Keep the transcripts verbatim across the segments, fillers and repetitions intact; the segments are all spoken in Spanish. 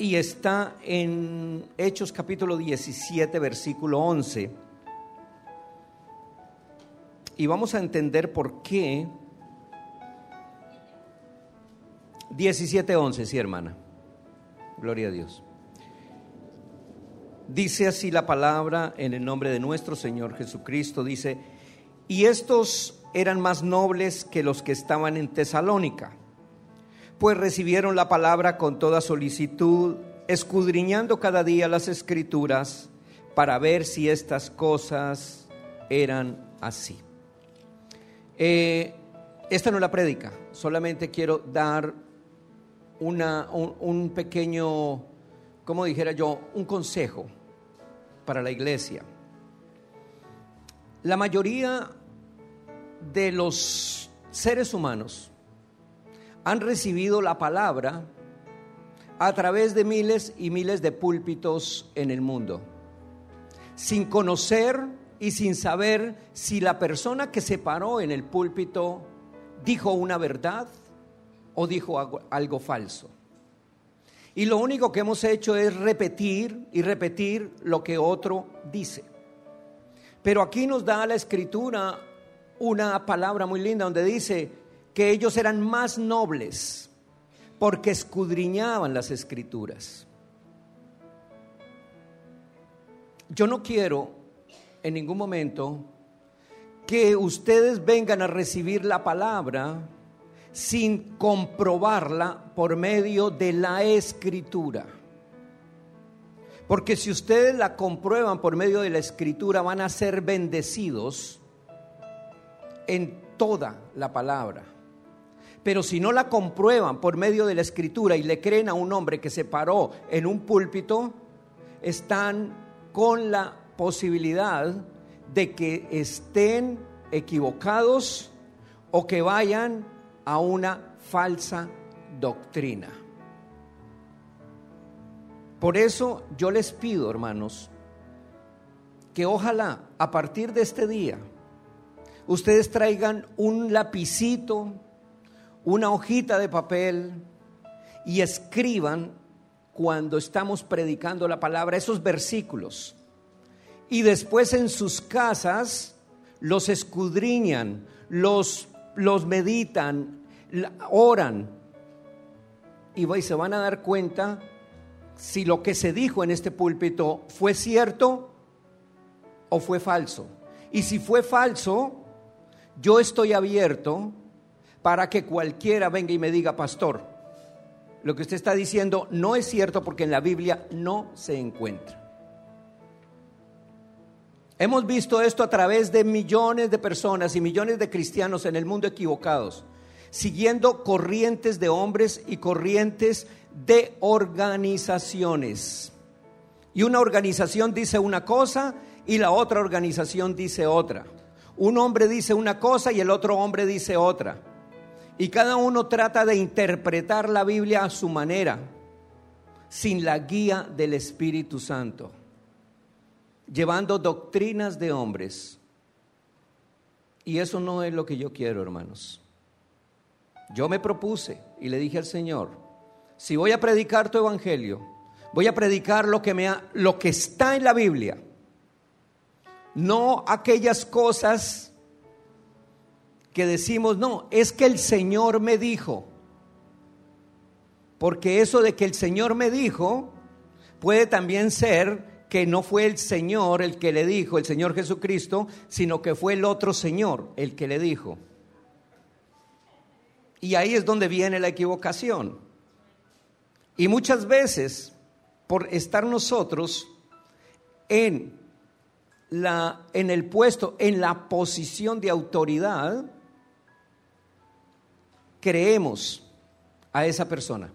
y está en Hechos capítulo diecisiete, versículo once. Y vamos a entender por qué. diecisiete once, sí, hermana. Gloria a Dios. Dice así la palabra en el nombre de nuestro Señor Jesucristo. Dice: y estos eran más nobles que los que estaban en Tesalónica, pues recibieron la palabra con toda solicitud, escudriñando cada día las Escrituras para ver si estas cosas eran así. Eh, esta no es la prédica, solamente quiero dar una, un, un pequeño, como dijera yo, un consejo para la iglesia. La mayoría de los seres humanos han recibido la palabra a través de miles y miles de púlpitos en el mundo, sin conocer y sin saber si la persona que se paró en el púlpito dijo una verdad o dijo algo, algo falso. Y lo único que hemos hecho es repetir y repetir lo que otro dice. Pero aquí nos da la Escritura una palabra muy linda donde dice que ellos eran más nobles porque escudriñaban las Escrituras. Yo no quiero en ningún momento que ustedes vengan a recibir la palabra sin comprobarla por medio de la Escritura. Porque si ustedes la comprueban por medio de la Escritura, van a ser bendecidos en toda la palabra. Pero si no la comprueban por medio de la Escritura y le creen a un hombre que se paró en un púlpito, están con la posibilidad de que estén equivocados o que vayan a una falsa doctrina. Por eso yo les pido, hermanos, que ojalá a partir de este día ustedes traigan un lapicito, una hojita de papel y escriban cuando estamos predicando la palabra esos versículos, y después en sus casas los escudriñan, los, los meditan, oran, y se van a dar cuenta si lo que se dijo en este púlpito fue cierto o fue falso. Y si fue falso, yo estoy abierto para que cualquiera venga y me diga: pastor, lo que usted está diciendo no es cierto porque en la Biblia no se encuentra. Hemos visto esto a través de millones de personas y millones de cristianos en el mundo equivocados, siguiendo corrientes de hombres y corrientes de organizaciones. Y una organización dice una cosa y la otra organización dice otra. Un hombre dice una cosa y el otro hombre dice otra. Y cada uno trata de interpretar la Biblia a su manera, sin la guía del Espíritu Santo, llevando doctrinas de hombres. Y eso no es lo que yo quiero, hermanos. Yo me propuse y le dije al Señor: si voy a predicar tu evangelio, voy a predicar lo que me ha, lo que está en la Biblia, no aquellas cosas que decimos, no, es que el Señor me dijo. Porque eso de que el Señor me dijo puede también ser que no fue el Señor el que le dijo, el Señor Jesucristo, sino que fue el otro Señor el que le dijo. Y ahí es donde viene la equivocación. Y muchas veces, por estar nosotros en la, en el puesto, en la posición de autoridad, creemos a esa persona.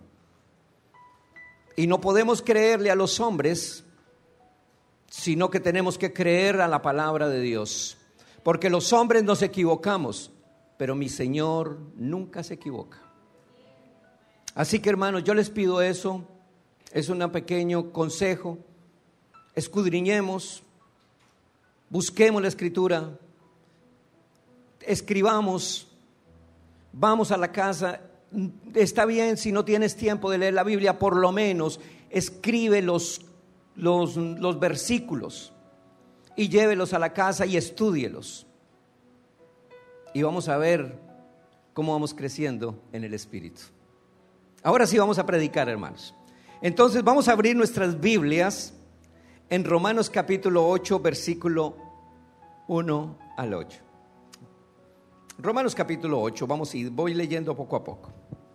Y no podemos creerle a los hombres, sino que tenemos que creer a la palabra de Dios. Porque los hombres nos equivocamos, pero mi Señor nunca se equivoca. Así que, hermanos, yo les pido eso. Es un pequeño consejo. Escudriñemos, busquemos la Escritura, escribamos, vamos a la casa está bien si no tienes tiempo de leer la Biblia, por lo menos escribe los, los, los versículos y llévelos a la casa y estúdielos. Y vamos a ver cómo vamos creciendo en el Espíritu. Ahora sí vamos a predicar, hermanos. Entonces vamos a abrir nuestras Biblias en Romanos capítulo ocho, versículo uno al ocho. Romanos capítulo ocho, vamos a ir, voy leyendo poco a poco.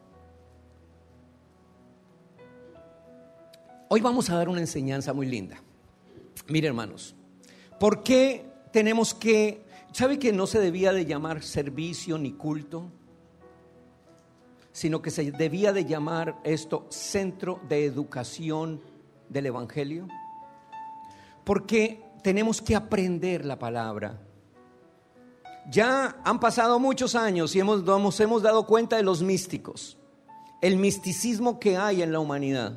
Hoy vamos a dar una enseñanza muy linda. Mire, hermanos, ¿por qué tenemos que, sabe que no se debía de llamar servicio ni culto, sino que se debía de llamar esto centro de educación del Evangelio? Porque tenemos que aprender la palabra. Ya han pasado muchos años y hemos, nos hemos dado cuenta de los místicos, el misticismo que hay en la humanidad.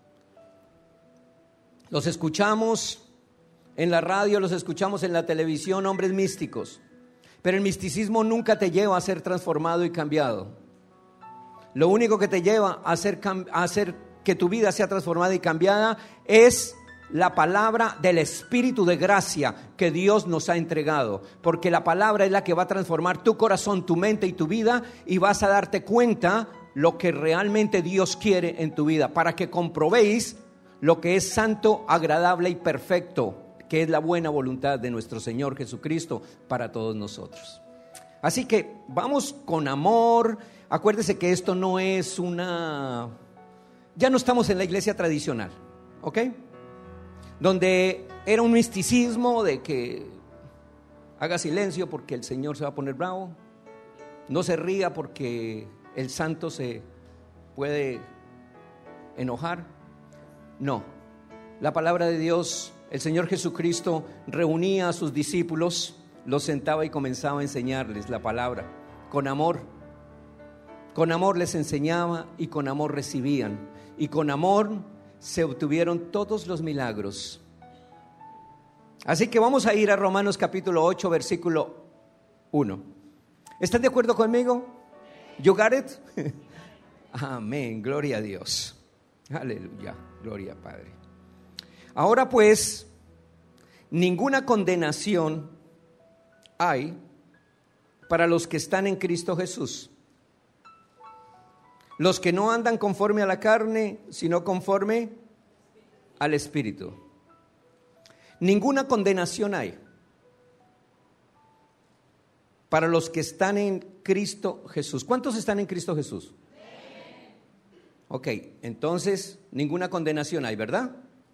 Los escuchamos en la radio, los escuchamos en la televisión, hombres místicos, pero el misticismo nunca te lleva a ser transformado y cambiado. Lo único que te lleva a hacer, a hacer que tu vida sea transformada y cambiada es la palabra del Espíritu de gracia que Dios nos ha entregado, porque la palabra es la que va a transformar tu corazón, tu mente y tu vida, y vas a darte cuenta lo que realmente Dios quiere en tu vida, para que comprobéis lo que es santo, agradable y perfecto, que es la buena voluntad de nuestro Señor Jesucristo para todos nosotros. Así que vamos con amor. Acuérdese que esto no es una, ya no estamos en la iglesia tradicional, ¿ok? Donde era un misticismo de que haga silencio porque el Señor se va a poner bravo, no se ría porque el santo se puede enojar. No, la palabra de Dios, el Señor Jesucristo reunía a sus discípulos, los sentaba y comenzaba a enseñarles la palabra con amor. Con amor les enseñaba y con amor recibían, y con amor se obtuvieron todos los milagros. Así que vamos a ir a Romanos capítulo ocho, versículo uno. ¿Están de acuerdo conmigo? You got it? Amén, gloria a Dios. Aleluya, gloria a Padre. Ahora pues, ninguna condenación hay para los que están en Cristo Jesús, los que no andan conforme a la carne, sino conforme al Espíritu. Ninguna condenación hay para los que están en Cristo Jesús. ¿Cuántos están en Cristo Jesús? Ok, entonces ninguna condenación hay, ¿verdad?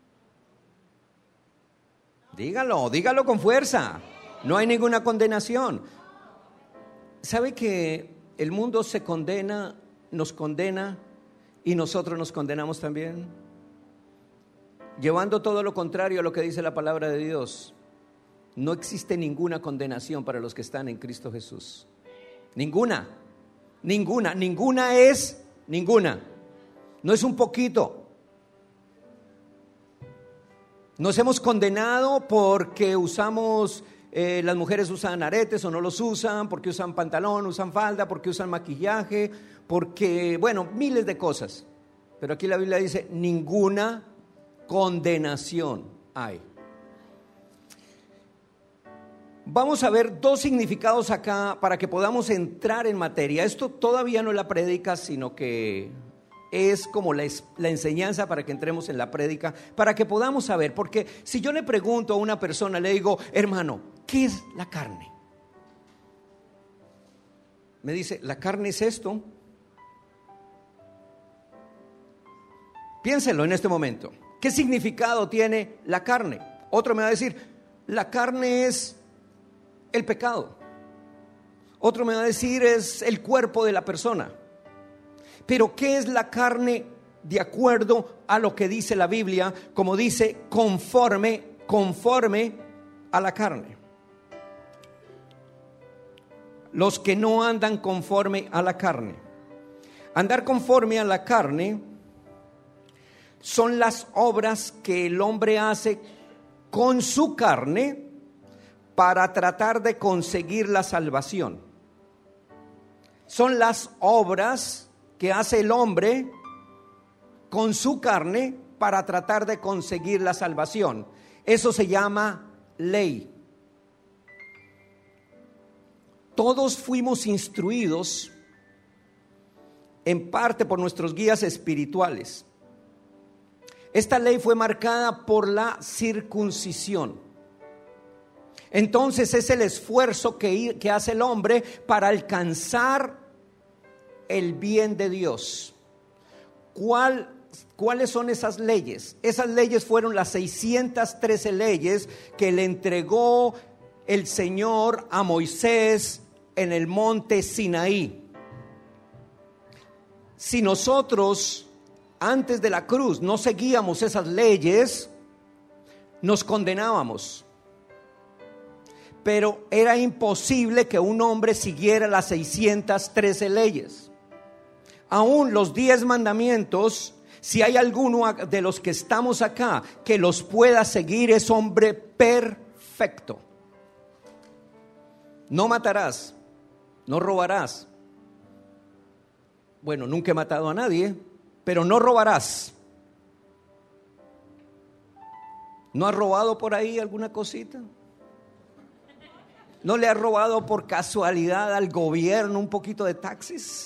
Dígalo, dígalo con fuerza. No hay ninguna condenación. ¿Sabe que el mundo se condena, nos condena y nosotros nos condenamos también? Llevando todo lo contrario a lo que dice la palabra de Dios. No existe ninguna condenación para los que están en Cristo Jesús. Ninguna, ninguna, ninguna es ninguna. No es un poquito. Nos hemos condenado porque usamos, eh, las mujeres usan aretes o no los usan, porque usan pantalón, usan falda, porque usan maquillaje, porque, bueno, miles de cosas. Pero aquí la Biblia dice, ninguna condenación hay. Vamos a ver dos significados acá para que podamos entrar en materia. Esto todavía no es la prédica, sino que es como la, la enseñanza para que entremos en la prédica, para que podamos saber. Porque si yo le pregunto a una persona, le digo, hermano, ¿qué es la carne? Me dice, la carne es esto. Piénselo en este momento. ¿Qué significado tiene la carne? Otro me va a decir, la carne es el pecado. Otro me va a decir, es el cuerpo de la persona. Pero ¿qué es la carne de acuerdo a lo que dice la Biblia? Como dice, conforme, conforme a la carne. Los que no andan conforme a la carne. Andar conforme a la carne son las obras que el hombre hace con su carne para tratar de conseguir la salvación. Son las obras que hace el hombre con su carne para tratar de conseguir la salvación. Eso se llama ley. Todos fuimos instruidos en parte por nuestros guías espirituales. Esta ley fue marcada por la circuncisión. Entonces es el esfuerzo que, que hace el hombre para alcanzar el bien de Dios. ¿Cuál, ¿Cuáles son esas leyes? Esas leyes fueron las seiscientas trece leyes que le entregó el Señor a Moisés en el monte Sinaí. Si nosotros antes de la cruz no seguíamos esas leyes, nos condenábamos. Pero era imposible que un hombre siguiera las seiscientas trece leyes. Aún los diez mandamientos, si hay alguno de los que estamos acá que los pueda seguir, es hombre perfecto. No matarás, no robarás. Bueno, nunca he matado a nadie, pero no robarás. ¿No has robado por ahí alguna cosita? ¿No le has robado por casualidad al gobierno un poquito de taxis?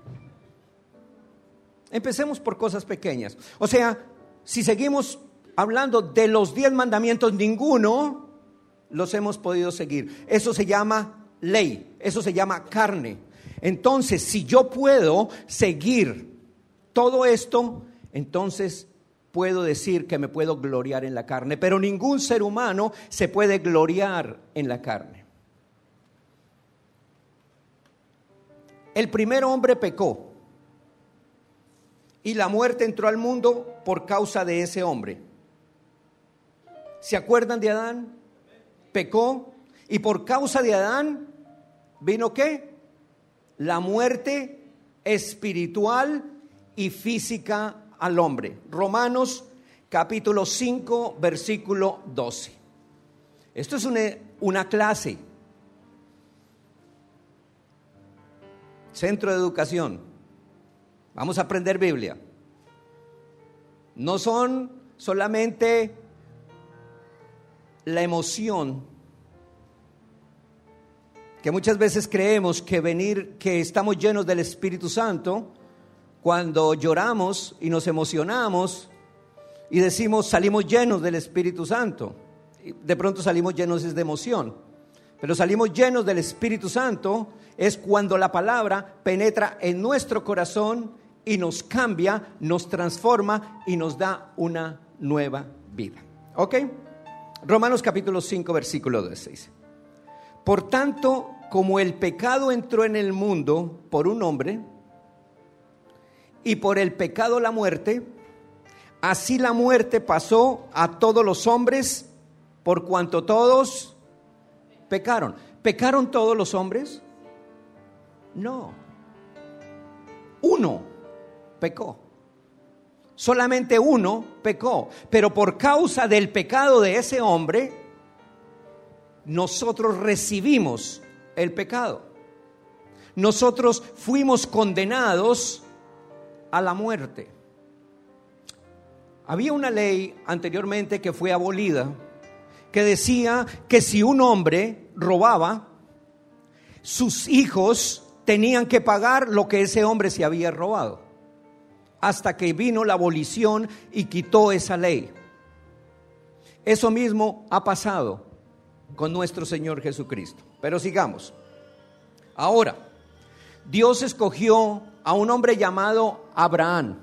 Empecemos por cosas pequeñas. O sea, si seguimos hablando de los diez mandamientos, ninguno los hemos podido seguir. Eso se llama ley, eso se llama carne. Entonces, si yo puedo seguir todo esto, entonces puedo decir que me puedo gloriar en la carne. Pero ningún ser humano se puede gloriar en la carne. El primer hombre pecó y la muerte entró al mundo por causa de ese hombre. ¿Se acuerdan de Adán? Pecó y por causa de Adán vino ¿qué? La muerte espiritual y física al hombre. Romanos capítulo cinco versículo doce. Esto es una, una clase. Centro de educación. Vamos a aprender Biblia. No son solamente la emoción, que muchas veces creemos que venir, que estamos llenos del Espíritu Santo cuando lloramos y nos emocionamos y decimos salimos llenos del Espíritu Santo. De pronto salimos llenos de emoción, pero salimos llenos del Espíritu Santo es cuando la palabra penetra en nuestro corazón y nos cambia, nos transforma y nos da una nueva vida. ¿Ok? Romanos capítulo cinco versículo doce dice: por tanto, como el pecado entró en el mundo por un hombre y por el pecado la muerte, así la muerte pasó a todos los hombres por cuanto todos pecaron. ¿Pecaron todos los hombres? No. Uno pecó. Solamente uno pecó. Pero por causa del pecado de ese hombre, nosotros recibimos el pecado. Nosotros fuimos condenados a la muerte. Había una ley anteriormente que fue abolida, que decía que si un hombre robaba, sus hijos tenían que pagar lo que ese hombre se había robado, hasta que vino la abolición y quitó esa ley. Eso mismo ha pasado con nuestro Señor Jesucristo. Pero sigamos. Ahora, Dios escogió a un hombre llamado Abraham.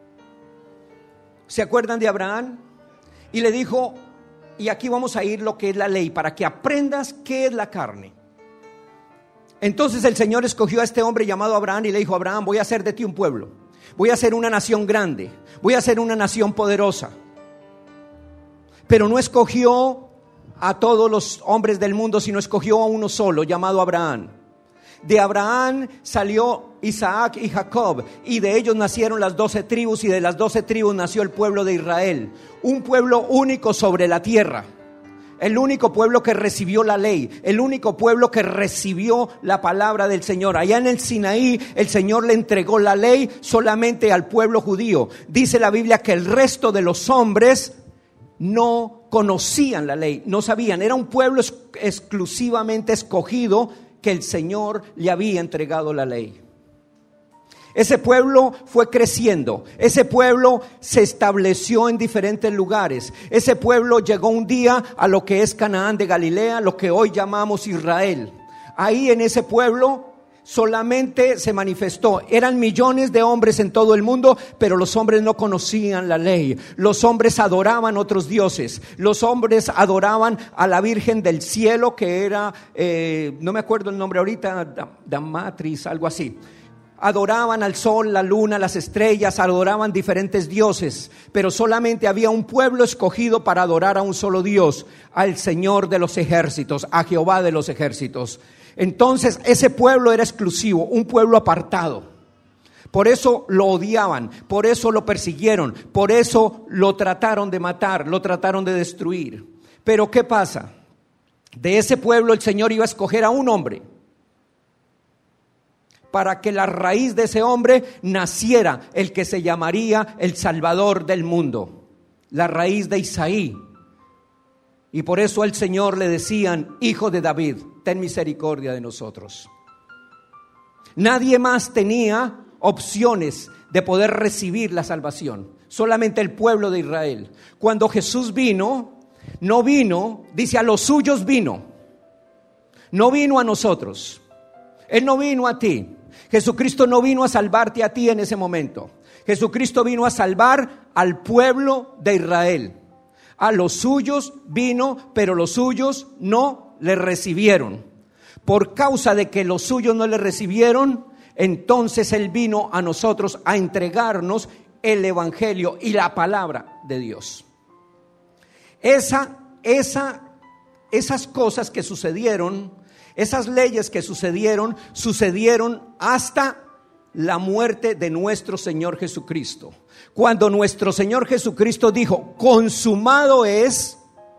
¿Se acuerdan de Abraham? Y le dijo, y aquí vamos a ir lo que es la ley, para que aprendas qué es la carne. Entonces el Señor escogió a este hombre llamado Abraham y le dijo: Abraham, voy a hacer de ti un pueblo, voy a hacer una nación grande, voy a hacer una nación poderosa. Pero no escogió a todos los hombres del mundo, sino escogió a uno solo, llamado Abraham. De Abraham salió Isaac y Jacob, y de ellos nacieron las doce tribus, y de las doce tribus nació el pueblo de Israel, un pueblo único sobre la tierra. el único pueblo que recibió la ley, el único pueblo que recibió la palabra del Señor. Allá en el Sinaí, el Señor le entregó la ley solamente al pueblo judío. Dice la Biblia que el resto de los hombres no conocían la ley, no sabían. Era un pueblo exclusivamente escogido que el Señor le había entregado la ley. Ese pueblo fue creciendo, ese pueblo se estableció en diferentes lugares, ese pueblo llegó un día a lo que es Canaán de Galilea, lo que hoy llamamos Israel. Ahí en ese pueblo solamente se manifestó, eran millones de hombres en todo el mundo, pero los hombres no conocían la ley, los hombres adoraban otros dioses, los hombres adoraban a la Virgen del Cielo que era, eh, no me acuerdo el nombre ahorita, Damatris, algo así. Adoraban al sol, la luna, las estrellas, adoraban diferentes dioses, pero solamente había un pueblo escogido para adorar a un solo Dios, al Señor de los ejércitos, a Jehová de los ejércitos. Entonces ese pueblo era exclusivo, un pueblo apartado. Por eso lo odiaban, por eso lo persiguieron, por eso lo trataron de matar, lo trataron de destruir. Pero ¿qué pasa? De ese pueblo el Señor iba a escoger a un hombre, para que la raíz de ese hombre naciera el que se llamaría el Salvador del mundo, la raíz de Isaí. Y por eso al Señor le decían: Hijo de David, ten misericordia de nosotros. Nadie más tenía opciones de poder recibir la salvación, solamente el pueblo de Israel. Cuando Jesús vino, no vino, dice, a los suyos vino, no vino a nosotros. Él no vino a ti. Jesucristo no vino a salvarte a ti en ese momento. Jesucristo vino a salvar al pueblo de Israel. A los suyos vino, pero los suyos no le recibieron. Por causa de que los suyos no le recibieron, entonces Él vino a nosotros a entregarnos el evangelio y la palabra de Dios. Esa, esa, esas cosas que sucedieron, esas leyes que sucedieron, sucedieron hasta la muerte de nuestro Señor Jesucristo. Cuando nuestro Señor Jesucristo dijo: consumado es,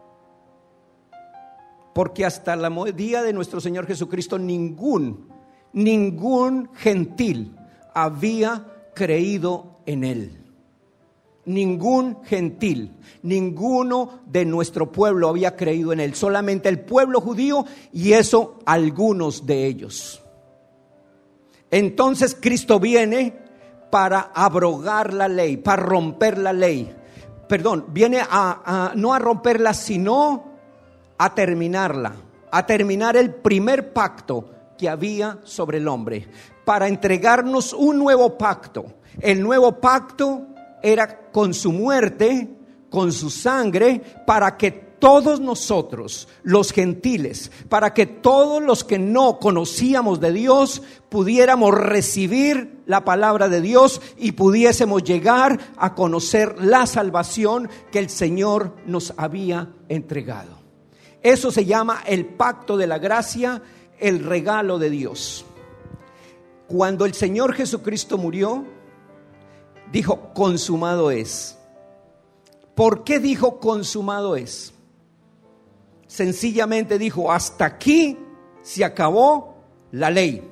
porque hasta el día de nuestro Señor Jesucristo ningún, ningún gentil había creído en Él. Ningún gentil, ninguno de nuestro pueblo había creído en Él, solamente el pueblo judío, y eso algunos de ellos. Entonces Cristo viene para abrogar la ley, para romper la ley. Perdón, viene a, a no a romperla, sino a terminarla, a terminar el primer pacto que había sobre el hombre, para entregarnos un nuevo pacto. El nuevo pacto era con su muerte, con su sangre, para que todos nosotros, los gentiles, para que todos los que no conocíamos de Dios, pudiéramos recibir la palabra de Dios y pudiésemos llegar a conocer la salvación que el Señor nos había entregado. Eso se llama el pacto de la gracia, el regalo de Dios. Cuando el Señor Jesucristo murió, dijo: consumado es. ¿Por qué dijo consumado es? Sencillamente dijo: hasta aquí se acabó la ley.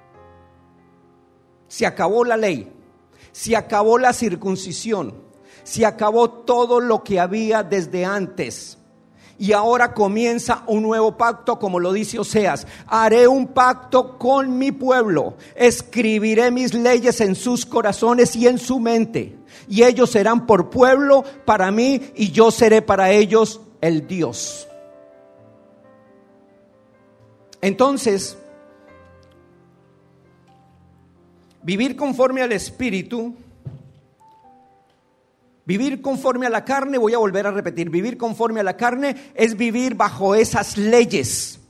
Se acabó la ley. Se acabó la circuncisión. Se acabó todo lo que había desde antes. Y ahora comienza un nuevo pacto, como lo dice Oseas: haré un pacto con mi pueblo, escribiré mis leyes en sus corazones y en su mente, y ellos serán por pueblo para mí, y yo seré para ellos el Dios. Entonces, vivir conforme al Espíritu, vivir conforme a la carne, voy a volver a repetir, vivir conforme a la carne es vivir bajo esas leyes.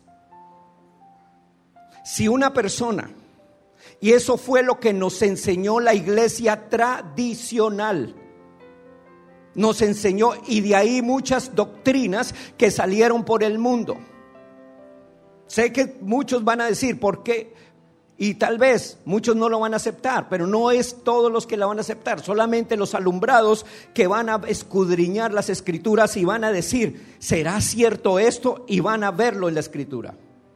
Si una persona, y eso fue lo que nos enseñó la iglesia tradicional, nos enseñó, y de ahí muchas doctrinas que salieron por el mundo. Sé que muchos van a decir: ¿por qué? Y tal vez muchos no lo van a aceptar, pero no es todos los que la van a aceptar, solamente los alumbrados que van a escudriñar las escrituras y van a decir, ¿será cierto esto? Y van a verlo en la escritura.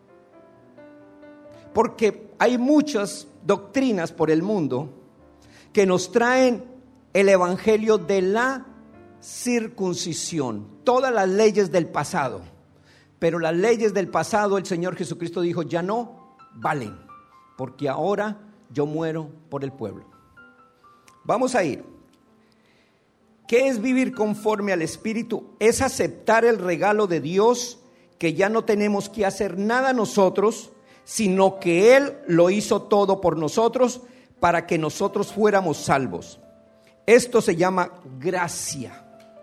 Porque hay muchas doctrinas por el mundo que nos traen el evangelio de la circuncisión, todas las leyes del pasado. Pero las leyes del pasado, el Señor Jesucristo dijo, ya no valen, porque ahora yo muero por el pueblo. Vamos a ir. ¿Qué es vivir conforme al Espíritu? Es aceptar el regalo de Dios, que ya no tenemos que hacer nada nosotros, sino que Él lo hizo todo por nosotros, para que nosotros fuéramos salvos. Esto se llama gracia.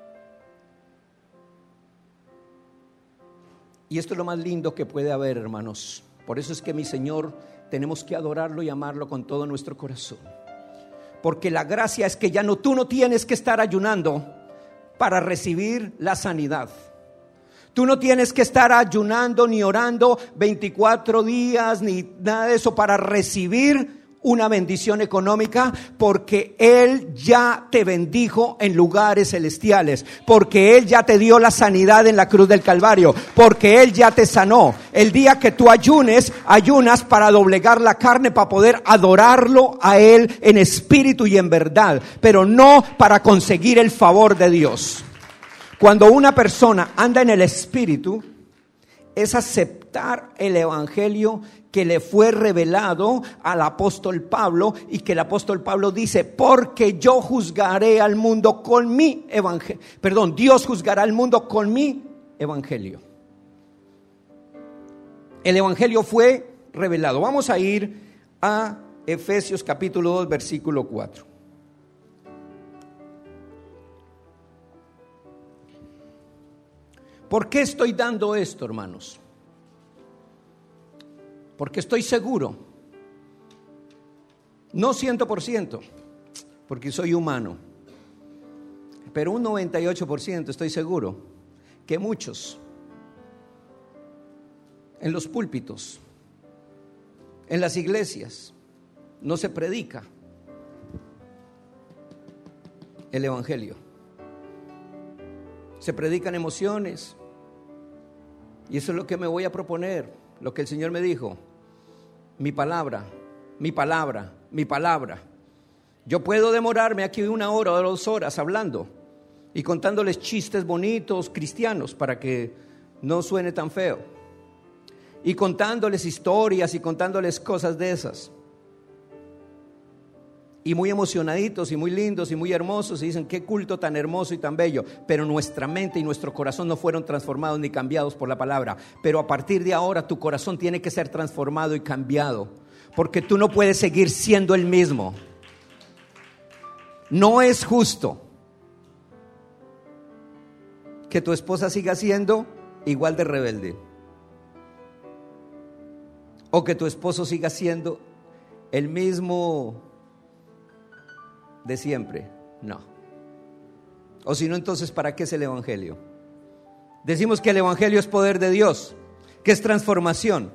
Y esto es lo más lindo que puede haber, hermanos. Por eso es que mi Señor tenemos que adorarlo y amarlo con todo nuestro corazón. Porque la gracia es que ya no, tú no tienes que estar ayunando para recibir la sanidad. Tú no tienes que estar ayunando ni orando veinticuatro días ni nada de eso para recibir una bendición económica, porque Él ya te bendijo en lugares celestiales, porque Él ya te dio la sanidad en la cruz del Calvario, porque Él ya te sanó. El día que tú ayunes, ayunas para doblegar la carne, para poder adorarlo a Él en espíritu y en verdad, pero no para conseguir el favor de Dios. Cuando una persona anda en el espíritu, es aceptar el evangelio que le fue revelado al apóstol Pablo, y que el apóstol Pablo dice, porque yo juzgaré al mundo con mi evangelio, perdón, Dios juzgará al mundo con mi evangelio. El evangelio fue revelado. Vamos a ir a Efesios capítulo dos, versículo cuatro. ¿Por qué estoy dando esto, hermanos? Porque estoy seguro, no cien por ciento, porque soy humano, pero un noventa y ocho por ciento estoy seguro que muchos en los púlpitos, en las iglesias, no se predica el evangelio. Se predican emociones, y eso es lo que me voy a proponer, lo que el Señor me dijo. Mi palabra, mi palabra, mi palabra. Yo puedo demorarme aquí una hora o dos horas hablando y contándoles chistes bonitos cristianos para que no suene tan feo, y contándoles historias y contándoles cosas de esas, y muy emocionaditos y muy lindos y muy hermosos, y dicen qué culto tan hermoso y tan bello, pero nuestra mente y nuestro corazón no fueron transformados ni cambiados por la palabra. Pero a partir de ahora tu corazón tiene que ser transformado y cambiado, porque tú no puedes seguir siendo el mismo. No es justo que tu esposa siga siendo igual de rebelde, o que tu esposo siga siendo el mismo de siempre. No. O si no, entonces ¿para qué es el evangelio? Decimos que el evangelio es poder de Dios, que es transformación.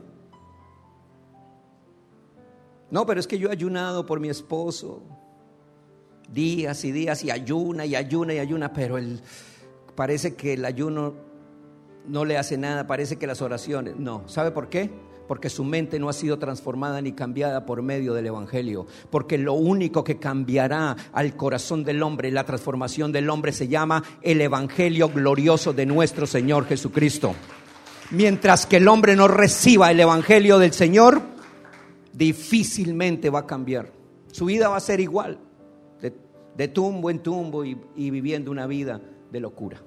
No, pero es que yo he ayunado por mi esposo días y días, y ayuna y ayuna y ayuna, pero el, parece que el ayuno no le hace nada, parece que las oraciones, no. ¿Sabe por qué? Porque su mente no ha sido transformada ni cambiada por medio del evangelio. Porque lo único que cambiará al corazón del hombre, la transformación del hombre, se llama el evangelio glorioso de nuestro Señor Jesucristo. Mientras que el hombre no reciba el evangelio del Señor, difícilmente va a cambiar. Su vida va a ser igual, de, de tumbo en tumbo, y, y viviendo una vida de locura.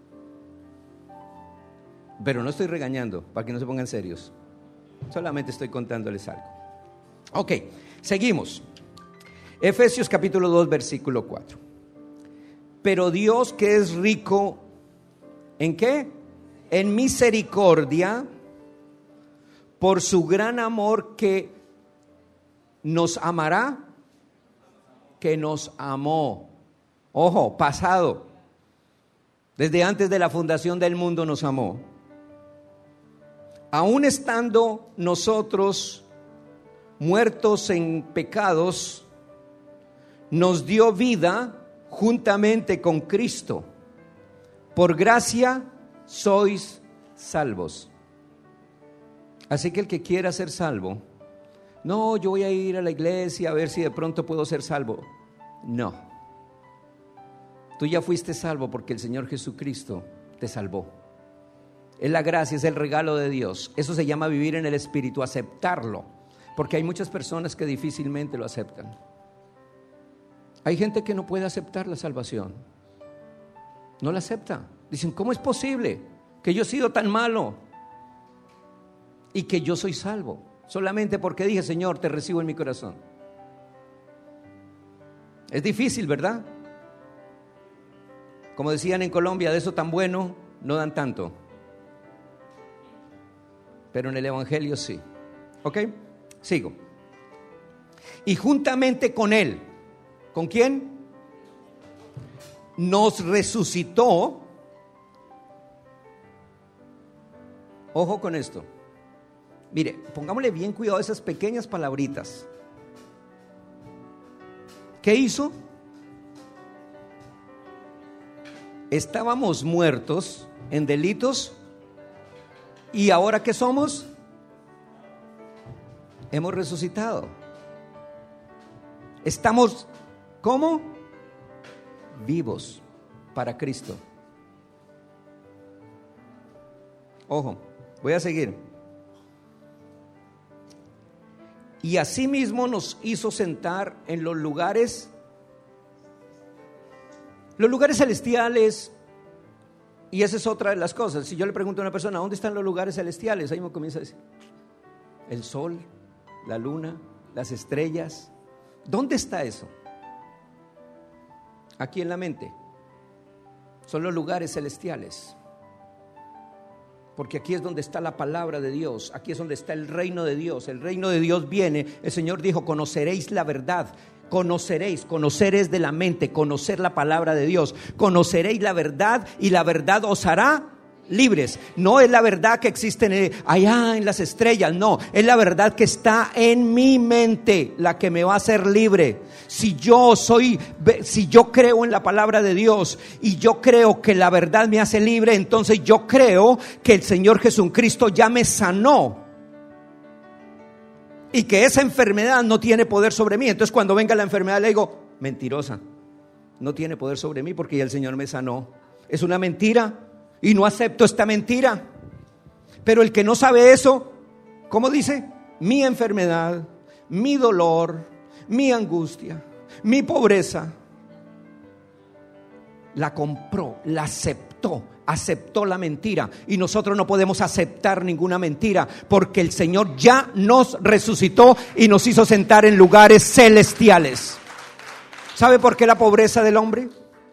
Pero no estoy regañando, para que no se pongan serios. Solamente estoy contándoles algo. Ok, seguimos. Efesios capítulo dos, versículo cuatro. Pero Dios, que es rico, ¿en qué? En misericordia, por su gran amor que nos amará, que nos amó. Ojo, pasado. Desde antes de la fundación del mundo nos amó. Aún estando nosotros muertos en pecados, nos dio vida juntamente con Cristo. Por gracia sois salvos. Así que el que quiera ser salvo, no, yo voy a ir a la iglesia a ver si de pronto puedo ser salvo. No. Tú ya fuiste salvo porque el Señor Jesucristo te salvó. Es la gracia, es el regalo de Dios. Eso se llama vivir en el Espíritu, aceptarlo. Porque hay muchas personas que difícilmente lo aceptan. Hay gente que no puede aceptar la salvación. No la acepta. Dicen, ¿cómo es posible que yo he sido tan malo y que yo soy salvo? Solamente porque dije, Señor, te recibo en mi corazón. Es difícil, ¿verdad? Como decían en Colombia, de eso tan bueno no dan tanto. Pero en el Evangelio sí. ¿Ok? Sigo. Y juntamente con Él, ¿con quién? Nos resucitó. Ojo con esto. Mire, pongámosle bien cuidado a esas pequeñas palabritas. ¿Qué hizo? Estábamos muertos en delitos. ¿Y ahora qué somos? Hemos resucitado. Estamos, ¿cómo? Vivos para Cristo. Ojo, voy a seguir. Y asimismo nos hizo sentar en los lugares, los lugares celestiales. Y esa es otra de las cosas. Si yo le pregunto a una persona, ¿dónde están los lugares celestiales? Ahí me comienza a decir, el sol, la luna, las estrellas. ¿Dónde está eso? Aquí en la mente. Son los lugares celestiales. Porque aquí es donde está la palabra de Dios. Aquí es donde está el reino de Dios. El reino de Dios viene. El Señor dijo, conoceréis la verdad. Conoceréis, conocer es de la mente, conocer la palabra de Dios. Conoceréis la verdad y la verdad os hará libres. No es la verdad que existe en, allá en las estrellas, no, es la verdad que está en mi mente la que me va a hacer libre. Si yo soy, si yo creo en la palabra de Dios y yo creo que la verdad me hace libre, entonces yo creo que el Señor Jesucristo ya me sanó y que esa enfermedad no tiene poder sobre mí. Entonces cuando venga la enfermedad le digo, mentirosa, no tiene poder sobre mí porque ya el Señor me sanó. Es una mentira y no acepto esta mentira. Pero el que no sabe eso, ¿cómo dice? Mi enfermedad, mi dolor, mi angustia, mi pobreza, la compró, la aceptó. Aceptó la mentira y nosotros no podemos aceptar ninguna mentira porque el Señor ya nos resucitó y nos hizo sentar en lugares celestiales. ¿Sabe por qué la pobreza del hombre?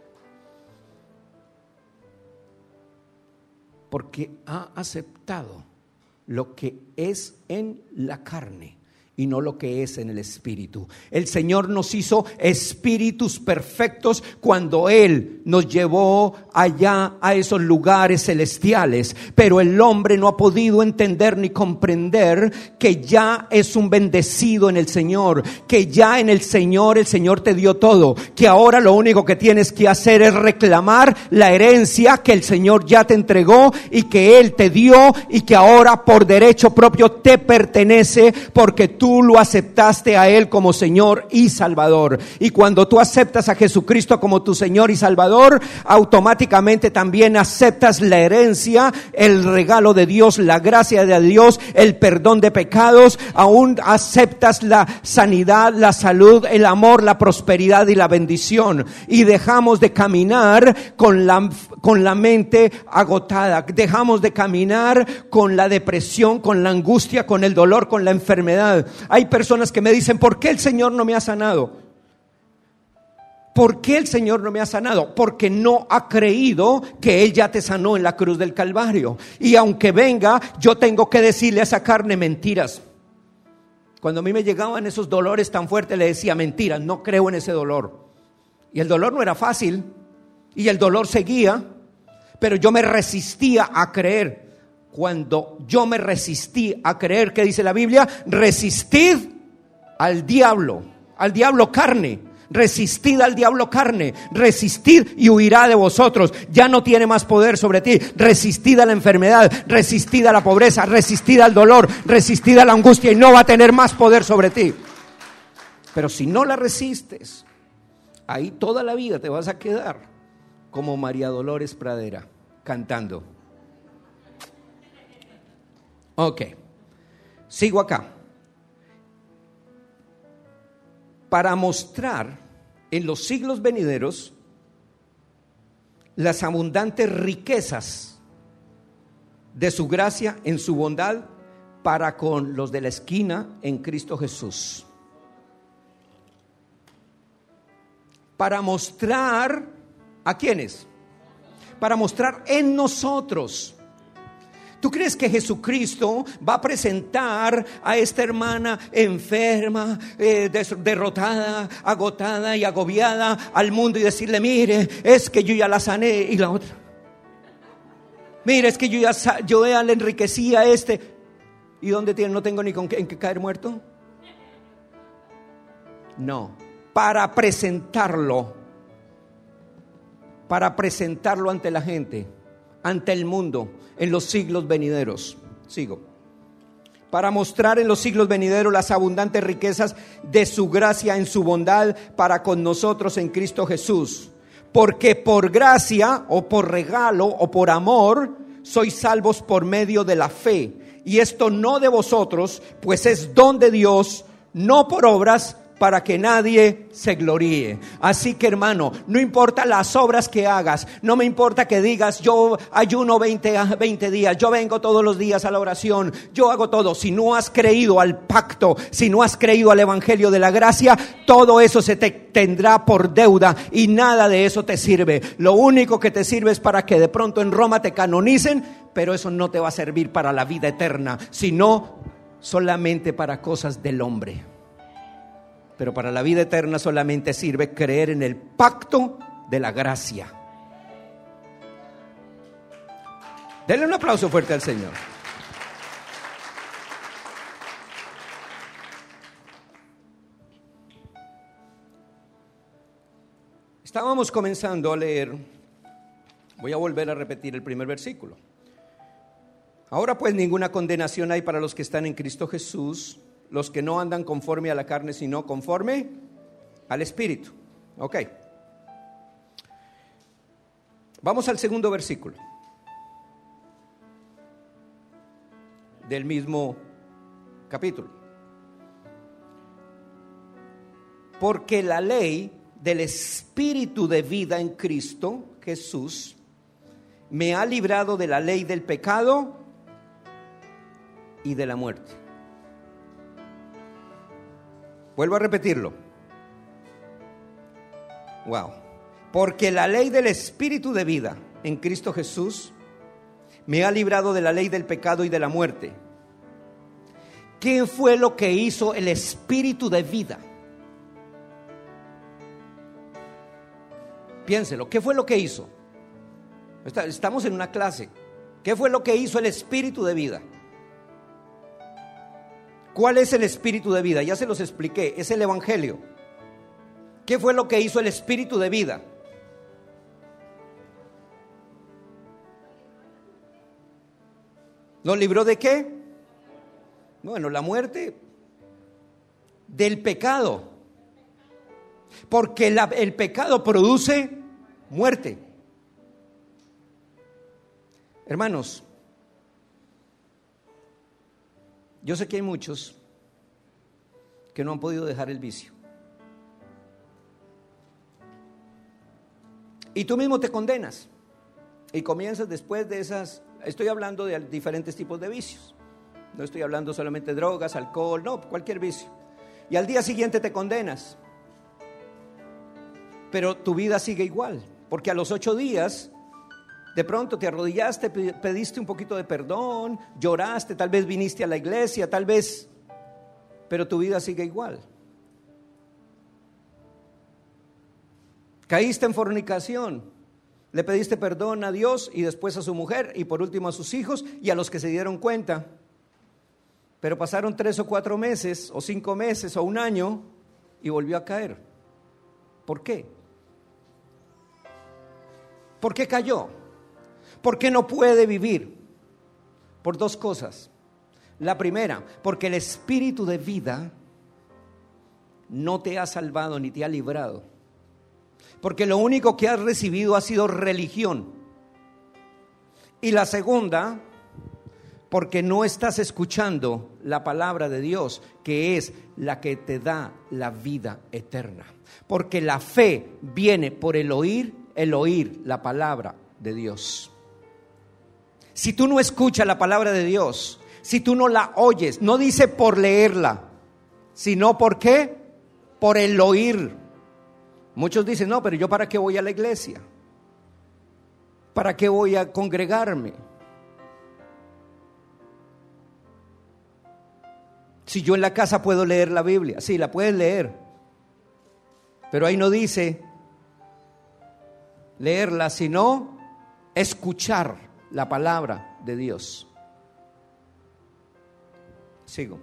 Porque ha aceptado lo que es en la carne y no lo que es en el espíritu. El Señor nos hizo espíritus perfectos cuando Él nos llevó allá a esos lugares celestiales. Pero el hombre no ha podido entender ni comprender que ya es un bendecido en el Señor, que ya en el Señor el Señor te dio todo, que ahora lo único que tienes que hacer es reclamar la herencia que el Señor ya te entregó y que Él te dio y que ahora por derecho propio te pertenece porque tú Tú lo aceptaste a Él como Señor y Salvador. Y cuando tú aceptas a Jesucristo como tu Señor y Salvador, automáticamente también aceptas la herencia, el regalo de Dios, la gracia de Dios, el perdón de pecados. Aún aceptas la sanidad, la salud, el amor, la prosperidad y la bendición. Y dejamos de caminar con la, con la mente agotada. Dejamos de caminar con la depresión, con la angustia, con el dolor, con la enfermedad. Hay personas que me dicen, ¿por qué el Señor no me ha sanado? ¿Por qué el Señor no me ha sanado? Porque no ha creído que Él ya te sanó en la cruz del Calvario. Y aunque venga, yo tengo que decirle a esa carne mentiras. Cuando a mí me llegaban esos dolores tan fuertes, le decía mentiras, no creo en ese dolor. Y el dolor no era fácil, y el dolor seguía, pero yo me resistía a creer. Cuando yo me resistí a creer, ¿qué dice la Biblia? Resistid al diablo, al diablo carne. Resistid al diablo carne, resistid y huirá de vosotros. Ya no tiene más poder sobre ti. Resistid a la enfermedad, resistid a la pobreza, resistid al dolor, resistid a la angustia y no va a tener más poder sobre ti. Pero si no la resistes, ahí toda la vida te vas a quedar como María Dolores Pradera cantando. Ok, sigo acá. Para mostrar en los siglos venideros las abundantes riquezas de su gracia en su bondad para con los de la esquina en Cristo Jesús. Para mostrar, ¿a quiénes? Para mostrar en nosotros. ¿Tú crees que Jesucristo va a presentar a esta hermana enferma, eh, derrotada, agotada y agobiada al mundo y decirle, mire, es que yo ya la sané? Y la otra, mire, es que yo ya, yo ya le enriquecí a este. ¿Y dónde tiene? No tengo ni con qué, en qué caer muerto. No, para presentarlo, para presentarlo ante la gente, ante el mundo, en los siglos venideros. Sigo. Para mostrar en los siglos venideros las abundantes riquezas de su gracia en su bondad para con nosotros en Cristo Jesús. Porque por gracia o por regalo o por amor sois salvos por medio de la fe. Y esto no de vosotros, pues es don de Dios, no por obras, para que nadie se gloríe. Así que, hermano, no importa las obras que hagas, no me importa que digas yo ayuno veinte, veinte días, yo vengo todos los días a la oración, yo hago todo. Si no has creído al pacto, si no has creído al evangelio de la gracia, todo eso se te tendrá por deuda y nada de eso te sirve. Lo único que te sirve es para que de pronto en Roma te canonicen, pero eso no te va a servir para la vida eterna, sino solamente para cosas del hombre. Pero para la vida eterna solamente sirve creer en el pacto de la gracia. Denle un aplauso fuerte al Señor. Estábamos comenzando a leer, voy a volver a repetir el primer versículo. Ahora pues ninguna condenación hay para los que están en Cristo Jesús, los que no andan conforme a la carne, sino conforme al Espíritu. Ok. Vamos al segundo versículo del mismo capítulo. Porque la ley del Espíritu de vida en Cristo Jesús me ha librado de la ley del pecado y de la muerte. Vuelvo a repetirlo. Wow. Porque la ley del Espíritu de vida en Cristo Jesús me ha librado de la ley del pecado y de la muerte. ¿Qué fue lo que hizo el Espíritu de vida? Piénselo, ¿qué fue lo que hizo? Estamos en una clase. ¿Qué fue lo que hizo el Espíritu de vida? ¿Cuál es el Espíritu de vida? Ya se los expliqué, es el Evangelio. ¿Qué fue lo que hizo el Espíritu de vida? ¿Nos libró de qué? Bueno, la muerte, del pecado. Porque la, el pecado produce muerte. Hermanos, yo sé que hay muchos que no han podido dejar el vicio. Y tú mismo te condenas y comienzas después de esas. Estoy hablando de diferentes tipos de vicios. No estoy hablando solamente de drogas, alcohol, no, cualquier vicio. Y al día siguiente te condenas. Pero tu vida sigue igual, porque a los ocho días de pronto te arrodillaste, pediste un poquito de perdón, lloraste, tal vez viniste a la iglesia, tal vez, pero tu vida sigue igual. Caíste en fornicación, le pediste perdón a Dios y después a su mujer y por último a sus hijos y a los que se dieron cuenta, Pero pasaron tres o cuatro meses, o cinco meses, o un año, y volvió a caer. ¿Por qué? ¿Por qué cayó? ¿Por qué no puede vivir? Por dos cosas. La primera, porque el espíritu de vida no te ha salvado ni te ha librado. Porque lo único que has recibido ha sido religión. Y la segunda, porque no estás escuchando la palabra de Dios, que es la que te da la vida eterna. Porque la fe viene por el oír, el oír la palabra de Dios. Si tú no escuchas la palabra de Dios, si tú no la oyes, no dice por leerla, sino por qué, por el oír. Muchos dicen, no, pero yo para qué voy a la iglesia, para qué voy a congregarme, si yo en la casa puedo leer la Biblia. Sí, la puedes leer, pero ahí no dice leerla, sino escuchar la palabra de Dios. Sigo.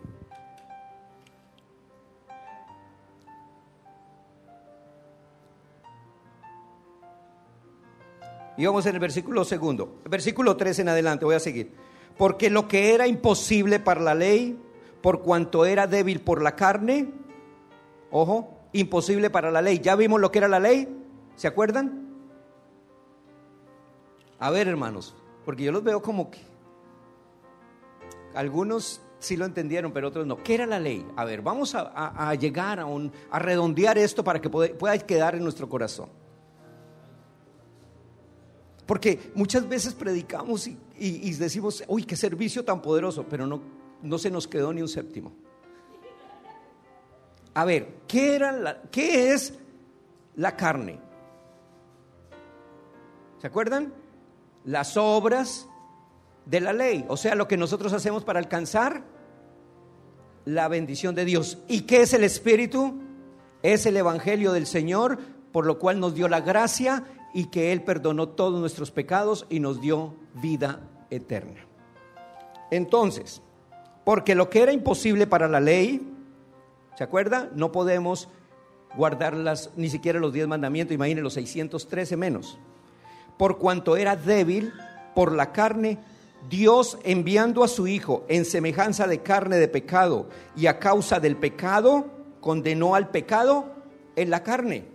Y vamos en el versículo segundo, versículo tres en adelante, voy a seguir. Porque lo que era imposible para la ley, por cuanto era débil por la carne, ojo, imposible para la ley. ¿Ya vimos lo que era la ley? ¿Se acuerdan? A ver, hermanos, porque yo los veo como que algunos sí lo entendieron, pero otros no. ¿Qué era la ley? A ver, vamos a, a, a llegar a, un, a redondear esto para que pueda, pueda quedar en nuestro corazón. Porque muchas veces predicamos y, y, y decimos, uy, qué servicio tan poderoso, pero no, no se nos quedó ni un séptimo. A ver, ¿qué era la, qué es la carne? ¿Se acuerdan? Las obras de la ley, o sea, lo que nosotros hacemos para alcanzar la bendición de Dios. ¿Y qué es el Espíritu? Es el Evangelio del Señor, por lo cual nos dio la gracia y que Él perdonó todos nuestros pecados y nos dio vida eterna. Entonces, porque lo que era imposible para la ley, ¿se acuerda? No podemos guardarlas, ni siquiera los diez mandamientos, imaginen los seiscientos trece menos. Por cuanto era débil por la carne, Dios, enviando a su Hijo en semejanza de carne de pecado, y a causa del pecado condenó al pecado en la carne.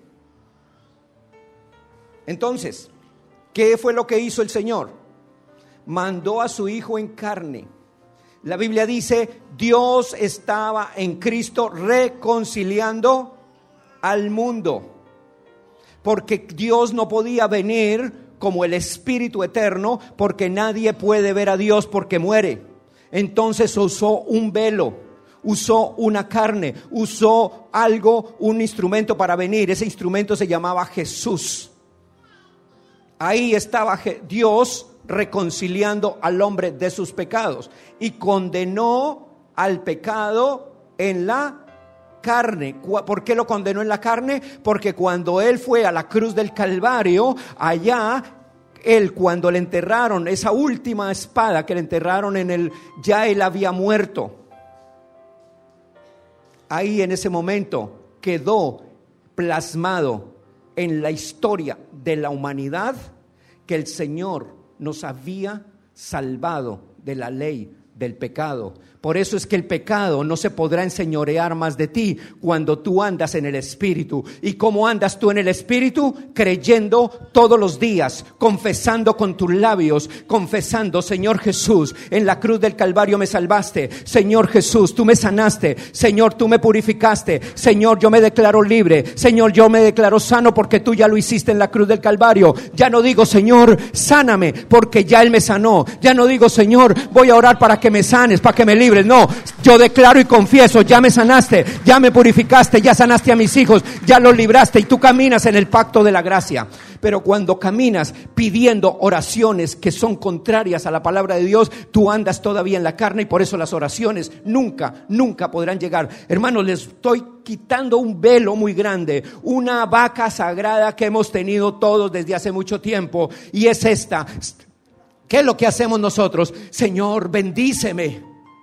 Entonces, ¿qué fue lo que hizo el Señor? Mandó a su Hijo en carne. La Biblia dice, Dios estaba en Cristo reconciliando al mundo, porque Dios no podía venir como el Espíritu eterno, porque nadie puede ver a Dios porque muere. Entonces usó un velo, usó una carne, usó algo, un instrumento para venir. Ese instrumento se llamaba Jesús. Ahí estaba Dios reconciliando al hombre de sus pecados y condenó al pecado en la carne. ¿Por qué lo condenó en la carne? Porque cuando él fue a la cruz del Calvario, allá él, cuando le enterraron esa última espada que le enterraron en el, ya él había muerto. Ahí en ese momento quedó plasmado en la historia de la humanidad que el Señor nos había salvado de la ley del pecado. Por eso es que el pecado no se podrá enseñorear más de ti cuando tú andas en el Espíritu. ¿Y cómo andas tú en el Espíritu? Creyendo todos los días, confesando con tus labios, confesando: Señor Jesús, en la cruz del Calvario me salvaste. Señor Jesús, tú me sanaste. Señor, tú me purificaste. Señor, yo me declaro libre. Señor, yo me declaro sano porque tú ya lo hiciste en la cruz del Calvario. Ya no digo, Señor, sáname, porque ya Él me sanó. Ya no digo, Señor, voy a orar para que me sanes, para que me libres. No, yo declaro y confieso: ya me sanaste, ya me purificaste, ya sanaste a mis hijos, ya los libraste, y tú caminas en el pacto de la gracia. Pero cuando caminas pidiendo oraciones que son contrarias a la palabra de Dios, tú andas todavía en la carne, y por eso las oraciones nunca, nunca podrán llegar. Hermanos, les estoy quitando un velo muy grande, una vaca sagrada que hemos tenido todos desde hace mucho tiempo, y es esta. ¿Qué es lo que hacemos nosotros? Señor, bendíceme.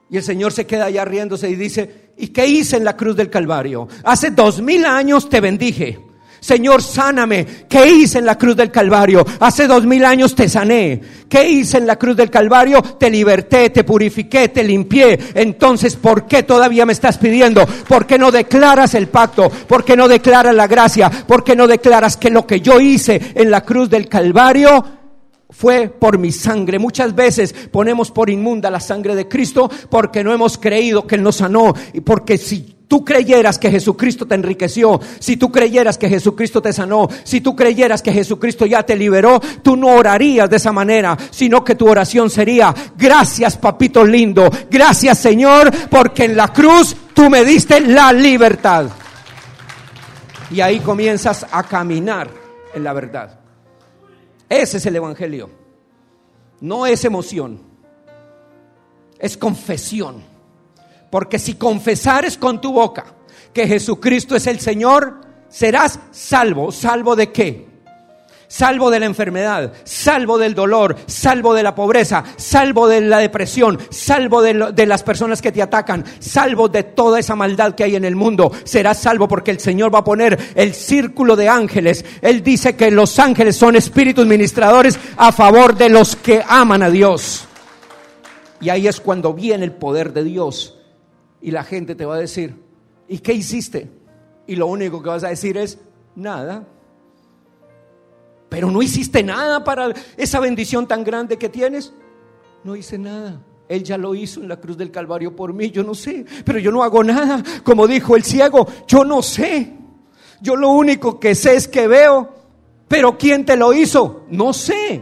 Y el Señor se queda allá riéndose y dice: ¿y qué hice en la cruz del Calvario? Hace dos mil años te bendije. Señor, sáname. ¿Qué hice en la cruz del Calvario? Hace dos mil años te sané. ¿Qué hice en la cruz del Calvario? Te liberté, te purifiqué, te limpié. Entonces, ¿por qué todavía me estás pidiendo? ¿Por qué no declaras el pacto? ¿Por qué no declaras la gracia? ¿Por qué no declaras que lo que yo hice en la cruz del Calvario fue por mi sangre? Muchas veces ponemos por inmunda la sangre de Cristo porque no hemos creído que Él nos sanó. Y porque si tú creyeras que Jesucristo te enriqueció, si tú creyeras que Jesucristo te sanó, si tú creyeras que Jesucristo ya te liberó, tú no orarías de esa manera, sino que tu oración sería: gracias, papito lindo, gracias, Señor, porque en la cruz tú me diste la libertad. Y ahí comienzas a caminar en la verdad. Ese es el evangelio. No es emoción, es confesión. Porque si confesares con tu boca que Jesucristo es el Señor, serás salvo. ¿Salvo de qué? Salvo de la enfermedad, salvo del dolor, salvo de la pobreza, salvo de la depresión, salvo de, lo, de las personas que te atacan, salvo de toda esa maldad que hay en el mundo. Serás salvo porque el Señor va a poner el círculo de ángeles. Él dice que los ángeles son espíritus ministradores a favor de los que aman a Dios. Y ahí es cuando viene el poder de Dios. Y la gente te va a decir: ¿y qué hiciste? Y lo único que vas a decir es: nada. Pero no hiciste nada para esa bendición tan grande que tienes. No hice nada. Él ya lo hizo en la cruz del Calvario por mí. Yo no sé, pero yo no hago nada. Como dijo el ciego, yo no sé. Yo lo único que sé es que veo. Pero ¿quién te lo hizo? No sé.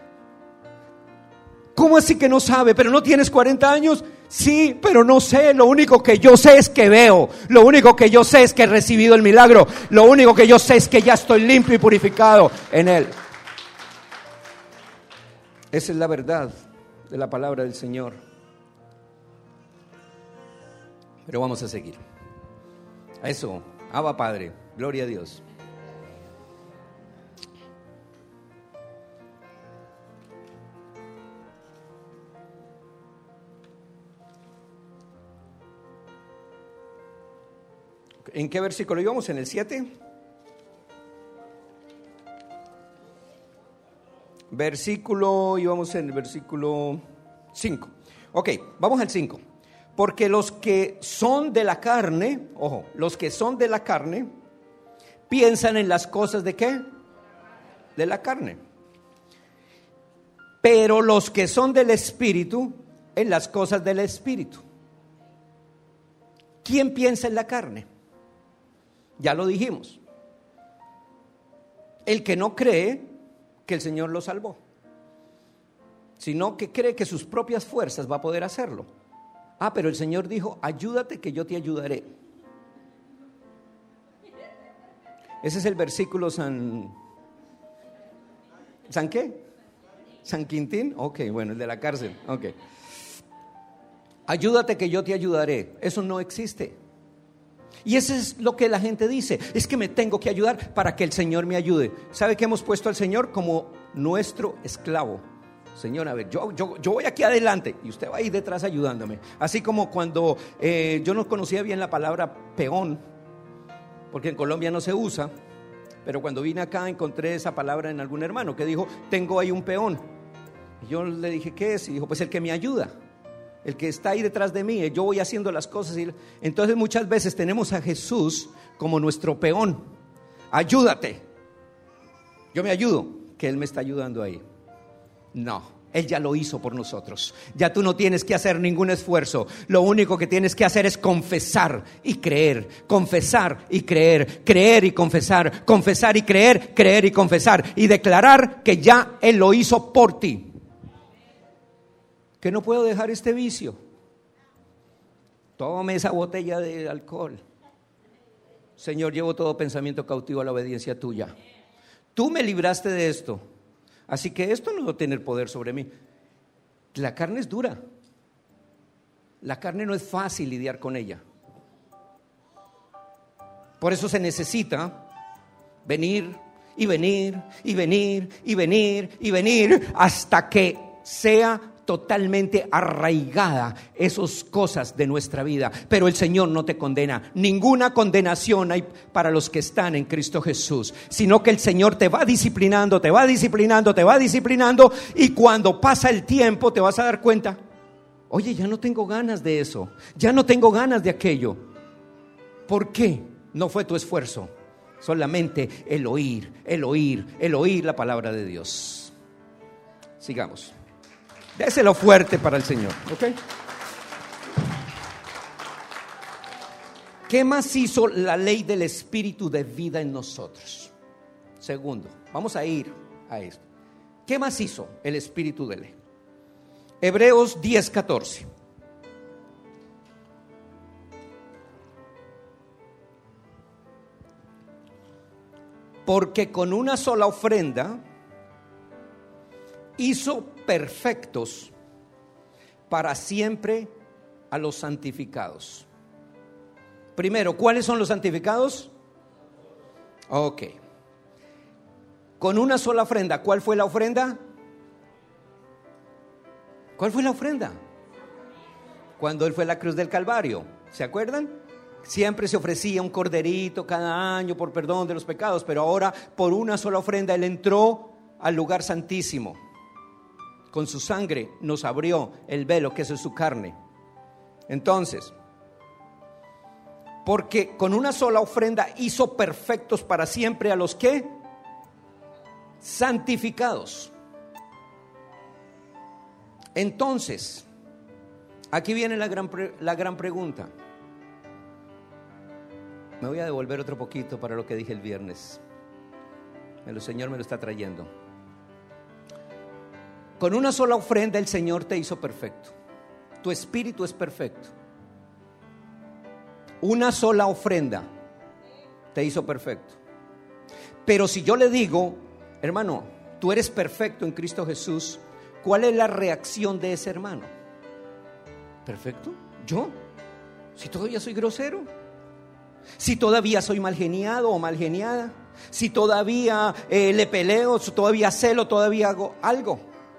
¿Cómo así que no sabe? ¿Pero no tienes cuarenta años? Sí, pero no sé. Lo único que yo sé es que veo. Lo único que yo sé es que he recibido el milagro. Lo único que yo sé es que ya estoy limpio y purificado en Él. Esa es la verdad de la palabra del Señor. Pero vamos a seguir. A eso, Abba Padre, gloria a Dios. ¿En qué versículo íbamos? ¿En el siete? Versículo, íbamos en el versículo cinco. Ok, vamos al cinco. Porque los que son de la carne, ojo, los que son de la carne, piensan en las cosas de ¿qué? De la carne. Pero los que son del Espíritu, en las cosas del Espíritu. ¿Quién piensa en la carne? Ya lo dijimos. El que no cree que el Señor lo salvó, sino que cree que sus propias fuerzas va a poder hacerlo. Ah, pero el Señor dijo: ayúdate que yo te ayudaré. Ese es el versículo San... ¿San qué? ¿San Quintín? Ok, bueno, el de la cárcel. Ok. Ayúdate que yo te ayudaré. Eso no existe. Y eso es lo que la gente dice: es que me tengo que ayudar para que el Señor me ayude. ¿Sabe que hemos puesto al Señor como nuestro esclavo? Señor, a ver, yo, yo, yo voy aquí adelante y usted va ahí detrás ayudándome. Así como cuando eh, yo no conocía bien la palabra peón, porque en Colombia no se usa, pero cuando vine acá encontré esa palabra en algún hermano que dijo: tengo ahí un peón. Y yo le dije: ¿qué es? Y dijo: pues el que me ayuda, el que está ahí detrás de mí, yo voy haciendo las cosas. Y entonces muchas veces tenemos a Jesús como nuestro peón. Ayúdate, yo me ayudo, que Él me está ayudando ahí. No, Él ya lo hizo por nosotros. Ya tú no tienes que hacer ningún esfuerzo. Lo único que tienes que hacer es confesar y creer. Confesar y creer. Creer y confesar. Confesar y creer. Creer y confesar. Y declarar que ya Él lo hizo por ti. Que no puedo dejar este vicio. Tómame esa botella de alcohol. Señor, llevo todo pensamiento cautivo a la obediencia tuya. Tú me libraste de esto, así que esto no va a tener poder sobre mí. La carne es dura. La carne no es fácil lidiar con ella. Por eso se necesita venir y venir y venir y venir y venir hasta que sea totalmente arraigada esas cosas de nuestra vida, pero el Señor no te condena. Ninguna condenación hay para los que están en Cristo Jesús, sino que el Señor te va disciplinando, te va disciplinando, te va disciplinando, y cuando pasa el tiempo te vas a dar cuenta, oye, ya no tengo ganas de eso, ya no tengo ganas de aquello. ¿Por qué? No fue tu esfuerzo, solamente el oír, el oír, el oír la palabra de Dios. Sigamos. Déselo fuerte para el Señor, ¿ok? ¿Qué más hizo la ley del Espíritu de vida en nosotros? Segundo, vamos a ir a esto. ¿Qué más hizo el Espíritu de ley? Hebreos diez, catorce. Porque con una sola ofrenda hizo perfectos para siempre a los santificados. Primero, ¿cuáles son los santificados? Ok. Con una sola ofrenda, ¿cuál fue la ofrenda? ¿Cuál fue la ofrenda? Cuando Él fue a la cruz del Calvario, ¿se acuerdan? Siempre se ofrecía un corderito cada año por perdón de los pecados, pero ahora por una sola ofrenda Él entró al lugar santísimo. Con su sangre nos abrió el velo, que es su carne. Entonces, porque con una sola ofrenda hizo perfectos para siempre a los que santificados. Entonces, aquí viene la gran, la gran pregunta. Me voy a devolver otro poquito para lo que dije el viernes. El Señor me lo está trayendo. Con una sola ofrenda el Señor te hizo perfecto. Tu espíritu es perfecto. Una sola ofrenda te hizo perfecto. Pero si yo le digo, hermano, tú eres perfecto en Cristo Jesús, ¿cuál es la reacción de ese hermano? ¿Perfecto? ¿Yo? Si todavía soy grosero, si todavía soy mal geniado o mal geniada, si todavía eh, le peleo, si todavía celo, todavía hago algo.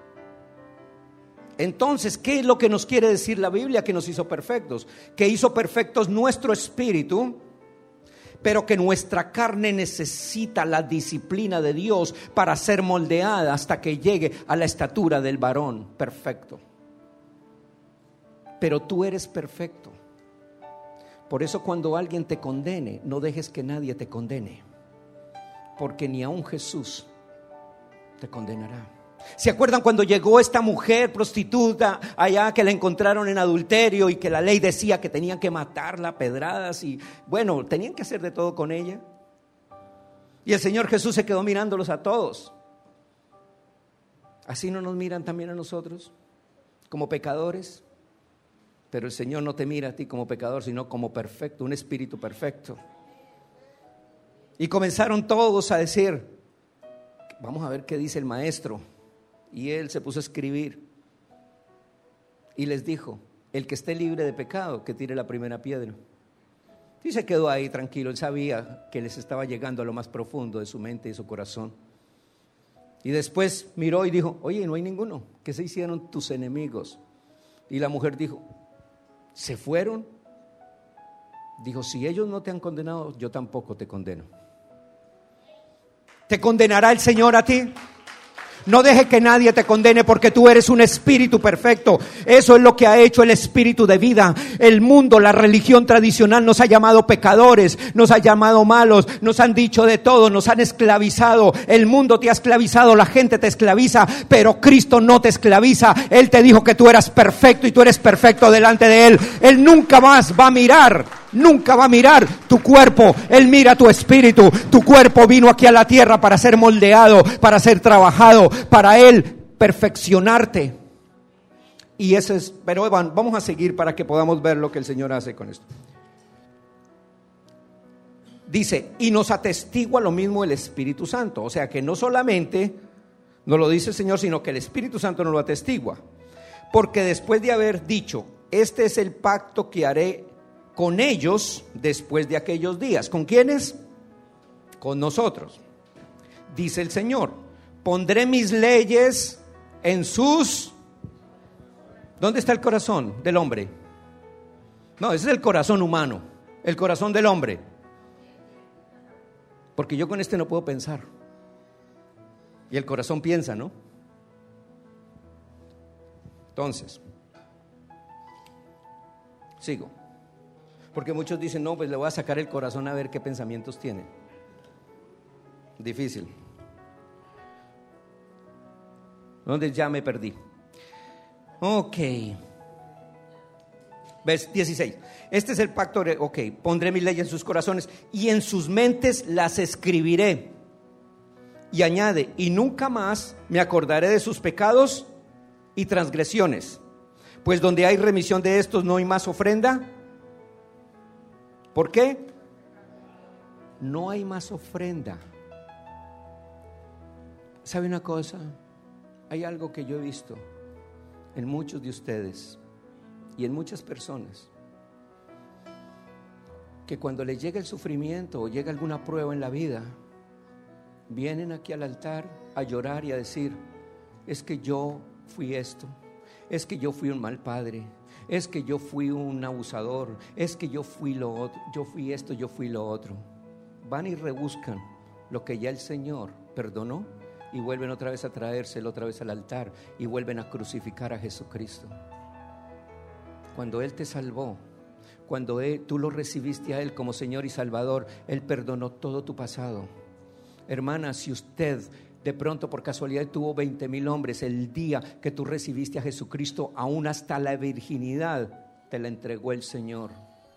Entonces, ¿qué es lo que nos quiere decir la Biblia? Que nos hizo perfectos, que hizo perfectos nuestro espíritu, pero que nuestra carne necesita la disciplina de Dios para ser moldeada hasta que llegue a la estatura del varón perfecto. Pero tú eres perfecto. Por eso cuando alguien te condene, no dejes que nadie te condene, porque ni aun Jesús te condenará. ¿Se acuerdan cuando llegó esta mujer prostituta allá, que la encontraron en adulterio y que la ley decía que tenían que matarla a pedradas y bueno, tenían que hacer de todo con ella? Y el Señor Jesús se quedó mirándolos a todos. ¿Así no nos miran también a nosotros como pecadores? Pero el Señor no te mira a ti como pecador, sino como perfecto, un espíritu perfecto. Y comenzaron todos a decir, vamos a ver qué dice el maestro. Y él se puso a escribir y les dijo, el que esté libre de pecado, que tire la primera piedra. Y se quedó ahí tranquilo. Él sabía que les estaba llegando a lo más profundo de su mente y su corazón. Y después miró y dijo, oye, no hay ninguno. ¿Qué se hicieron tus enemigos? Y la mujer dijo, ¿se fueron? Dijo, si ellos no te han condenado, yo tampoco te condeno. ¿Te condenará el Señor a ti? No deje que nadie te condene, porque tú eres un espíritu perfecto. Eso es lo que ha hecho el espíritu de vida. El mundo, la religión tradicional nos ha llamado pecadores, nos ha llamado malos, nos han dicho de todo, nos han esclavizado. El mundo te ha esclavizado, la gente te esclaviza, pero Cristo no te esclaviza. Él te dijo que tú eras perfecto y tú eres perfecto delante de Él. Él nunca más va a mirar, nunca va a mirar tu cuerpo. Él mira tu espíritu. Tu cuerpo vino aquí a la tierra para ser moldeado, para ser trabajado, para Él perfeccionarte. Y eso es, pero vamos a seguir para que podamos ver lo que el Señor hace con esto. Dice, y nos atestigua lo mismo el Espíritu Santo. O sea que no solamente nos lo dice el Señor, sino que el Espíritu Santo nos lo atestigua. Porque después de haber dicho, este es el pacto que haré con ellos después de aquellos días. ¿Con quiénes? Con nosotros. Dice el Señor, pondré mis leyes en sus ¿Dónde está el corazón del hombre? No, ese es el corazón humano, el corazón del hombre. Porque yo con este no puedo pensar. Y el corazón piensa, ¿no? Entonces, sigo. Porque muchos dicen, no, pues le voy a sacar el corazón a ver qué pensamientos tiene. Difícil. ¿Dónde ya me perdí? Ok. ¿Ves? dieciséis. Este es el pacto. Ok. Pondré mi ley en sus corazones y en sus mentes las escribiré. Y añade, y nunca más me acordaré de sus pecados y transgresiones. Pues donde hay remisión de estos no hay más ofrenda. ¿Por qué? No hay más ofrenda. ¿Sabe una cosa? Hay algo que yo he visto en muchos de ustedes y en muchas personas, que cuando les llega el sufrimiento o llega alguna prueba en la vida, vienen aquí al altar a llorar y a decir, es que yo fui esto, es que yo fui un mal padre, es que yo fui un abusador, es que yo fui lo otro, yo fui esto, yo fui lo otro. Van y rebuscan lo que ya el Señor perdonó y vuelven otra vez a traérselo otra vez al altar y vuelven a crucificar a Jesucristo. Cuando Él te salvó, cuando él, tú lo recibiste a Él como Señor y Salvador, Él perdonó todo tu pasado. Hermana, si usted de pronto por casualidad tuvo veinte mil hombres el día que tú recibiste a Jesucristo, aún hasta la virginidad te la entregó el Señor,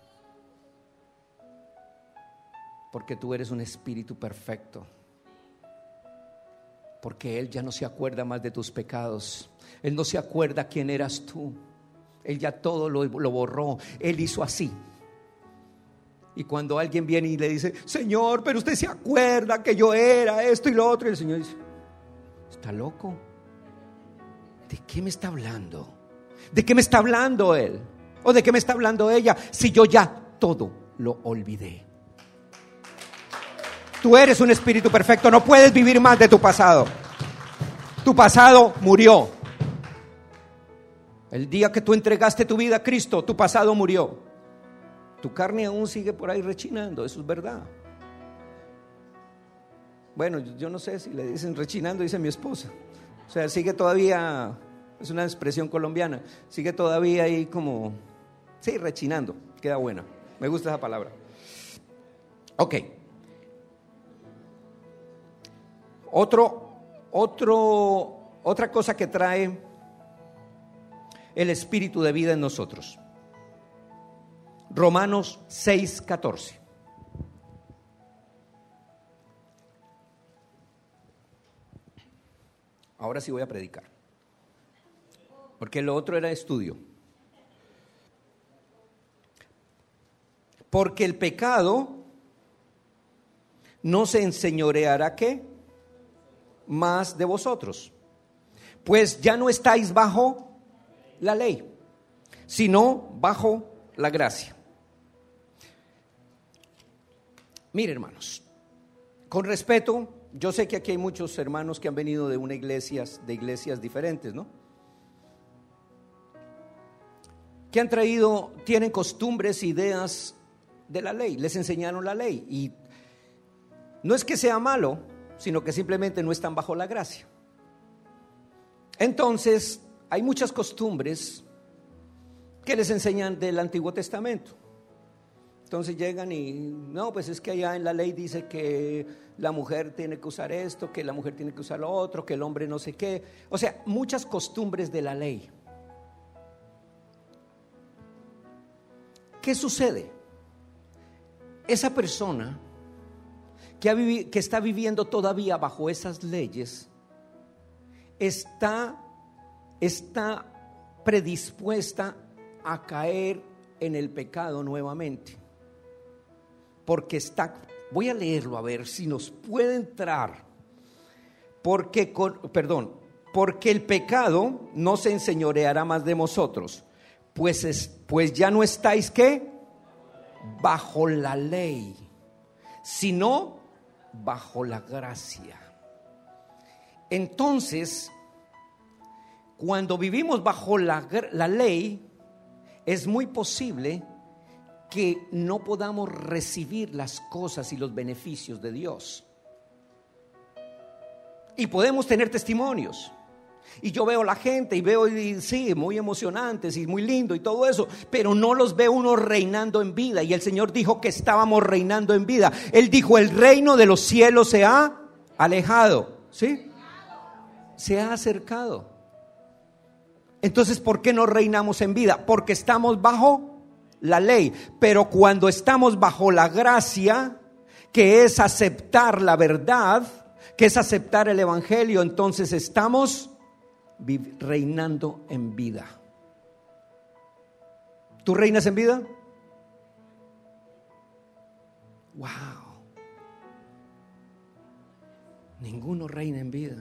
porque tú eres un espíritu perfecto, porque Él ya no se acuerda más de tus pecados, Él no se acuerda quién eras tú, Él ya todo lo, lo borró. Él hizo así. Y cuando alguien viene y le dice, Señor, pero usted se acuerda que yo era esto y lo otro, y el Señor dice, ¿está loco? ¿De qué me está hablando? ¿De qué me está hablando Él? ¿O de qué me está hablando ella? Si yo ya todo lo olvidé. Tú eres un espíritu perfecto, no puedes vivir más de tu pasado. Tu pasado murió. El día que tú entregaste tu vida a Cristo, tu pasado murió. Tu carne aún sigue por ahí rechinando, eso es verdad. Bueno, yo no sé si le dicen rechinando, dice mi esposa. O sea, sigue todavía, es una expresión colombiana, sigue todavía ahí como, sí, rechinando, queda buena. Me gusta esa palabra. Ok. Otro, otro, otra cosa que trae el espíritu de vida en nosotros. Romanos seis catorce. Ahora sí voy a predicar, porque lo otro era estudio. Porque el pecado no se enseñoreará ¿qué? Más de vosotros, pues ya no estáis bajo la ley, sino bajo la gracia. Mire, hermanos, con respeto, yo sé que aquí hay muchos hermanos que han venido de una iglesias, de iglesias diferentes, ¿no? Que han traído, tienen costumbres, ideas de la ley, les enseñaron la ley, y no es que sea malo, sino que simplemente no están bajo la gracia. Entonces, hay muchas costumbres que les enseñan del Antiguo Testamento. Entonces llegan y, no, pues es que allá en la ley dice que la mujer tiene que usar esto, que la mujer tiene que usar lo otro, que el hombre no sé qué. O sea, muchas costumbres de la ley. ¿Qué sucede? Esa persona que, ha vivi- que está viviendo todavía bajo esas leyes está, está predispuesta a caer en el pecado nuevamente. Porque está, voy a leerlo a ver si nos puede entrar. Porque, perdón, porque el pecado no se enseñoreará más de vosotros, pues, es, pues ya no estáis ¿qué? Bajo la ley, sino bajo la gracia. Entonces, Cuando vivimos bajo la, la ley, es muy posible que no podamos recibir las cosas y los beneficios de Dios. Y podemos tener testimonios. Y yo veo a la gente y veo, y sí, muy emocionantes y muy lindo y todo eso, pero no los ve uno reinando en vida. Y el Señor dijo que estábamos reinando en vida. Él dijo: el reino de los cielos se ha alejado, ¿sí? Se ha acercado. Entonces, ¿por qué no reinamos en vida? Porque estamos bajo la ley. Pero cuando estamos bajo la gracia, que es aceptar la verdad, que es aceptar el evangelio, entonces estamos reinando en vida. ¿Tú reinas en vida? Wow. Ninguno reina en vida.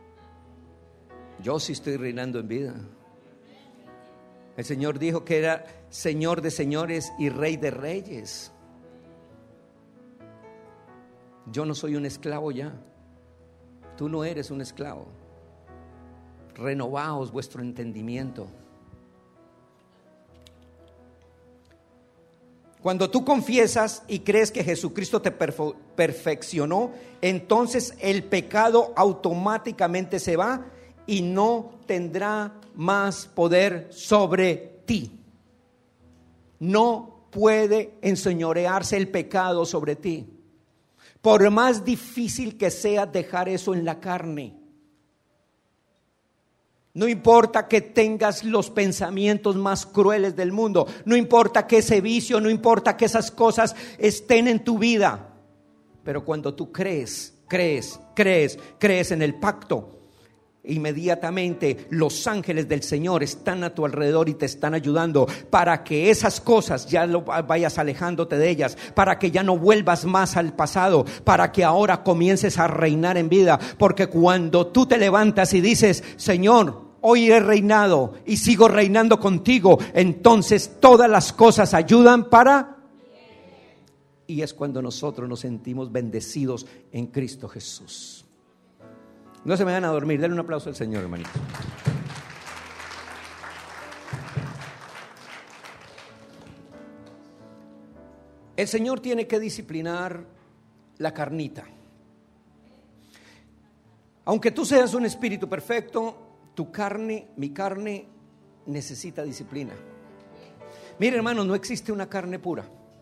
Yo sí estoy reinando en vida. El Señor dijo que era Señor de señores y Rey de reyes. Yo no soy un esclavo ya. Tú no eres un esclavo. Renovaos vuestro entendimiento. Cuando tú confiesas y crees que Jesucristo te perfe- perfeccionó, entonces el pecado automáticamente se va y no tendrá más poder sobre ti. No puede enseñorearse el pecado sobre ti, por más difícil que sea dejar eso en la carne. No importa que tengas los pensamientos más crueles del mundo, no importa que ese vicio, no importa que esas cosas estén en tu vida, pero cuando tú crees, crees, crees, crees en el pacto, inmediatamente los ángeles del Señor están a tu alrededor y te están ayudando para que esas cosas ya lo vayas alejándote de ellas, para que ya no vuelvas más al pasado, para que ahora comiences a reinar en vida. Porque cuando tú te levantas y dices: Señor, hoy he reinado y sigo reinando contigo, entonces todas las cosas ayudan para... Y es cuando nosotros nos sentimos bendecidos en Cristo Jesús. No se me van a dormir. Denle un aplauso al Señor, hermanito. El Señor tiene que disciplinar la carnita. Aunque tú seas un espíritu perfecto, tu carne, mi carne, necesita disciplina. Mire, hermano, no existe una carne pura.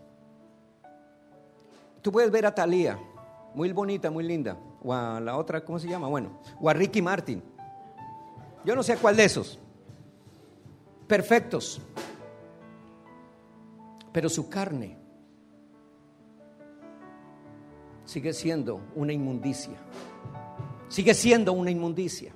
Tú puedes ver a Thalía, muy bonita, muy linda, o a la otra, ¿cómo se llama? Bueno, o a Ricky Martin. Yo no sé cuál de esos. Perfectos. Pero su carne sigue siendo una inmundicia. Sigue siendo una inmundicia.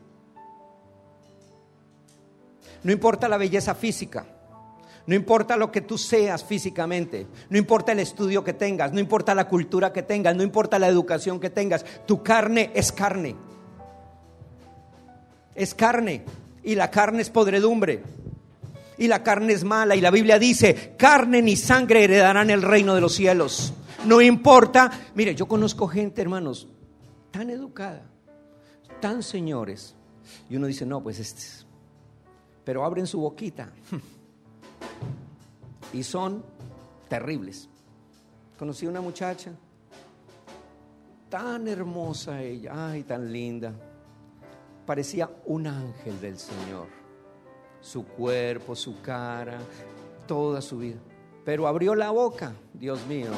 No importa la belleza física, no importa lo que tú seas físicamente, no importa el estudio que tengas, no importa la cultura que tengas, no importa la educación que tengas, tu carne es carne. Es carne, y la carne es podredumbre, y la carne es mala, y la Biblia dice: carne ni sangre heredarán el reino de los cielos. No importa. Mire, yo conozco gente, hermanos, tan educada, tan señores, y uno dice: no, pues este es... pero abren su boquita y son terribles. Conocí una muchacha tan hermosa ella, ay, tan linda, parecía un ángel del Señor, su cuerpo, su cara, toda su vida, pero abrió la boca, Dios mío,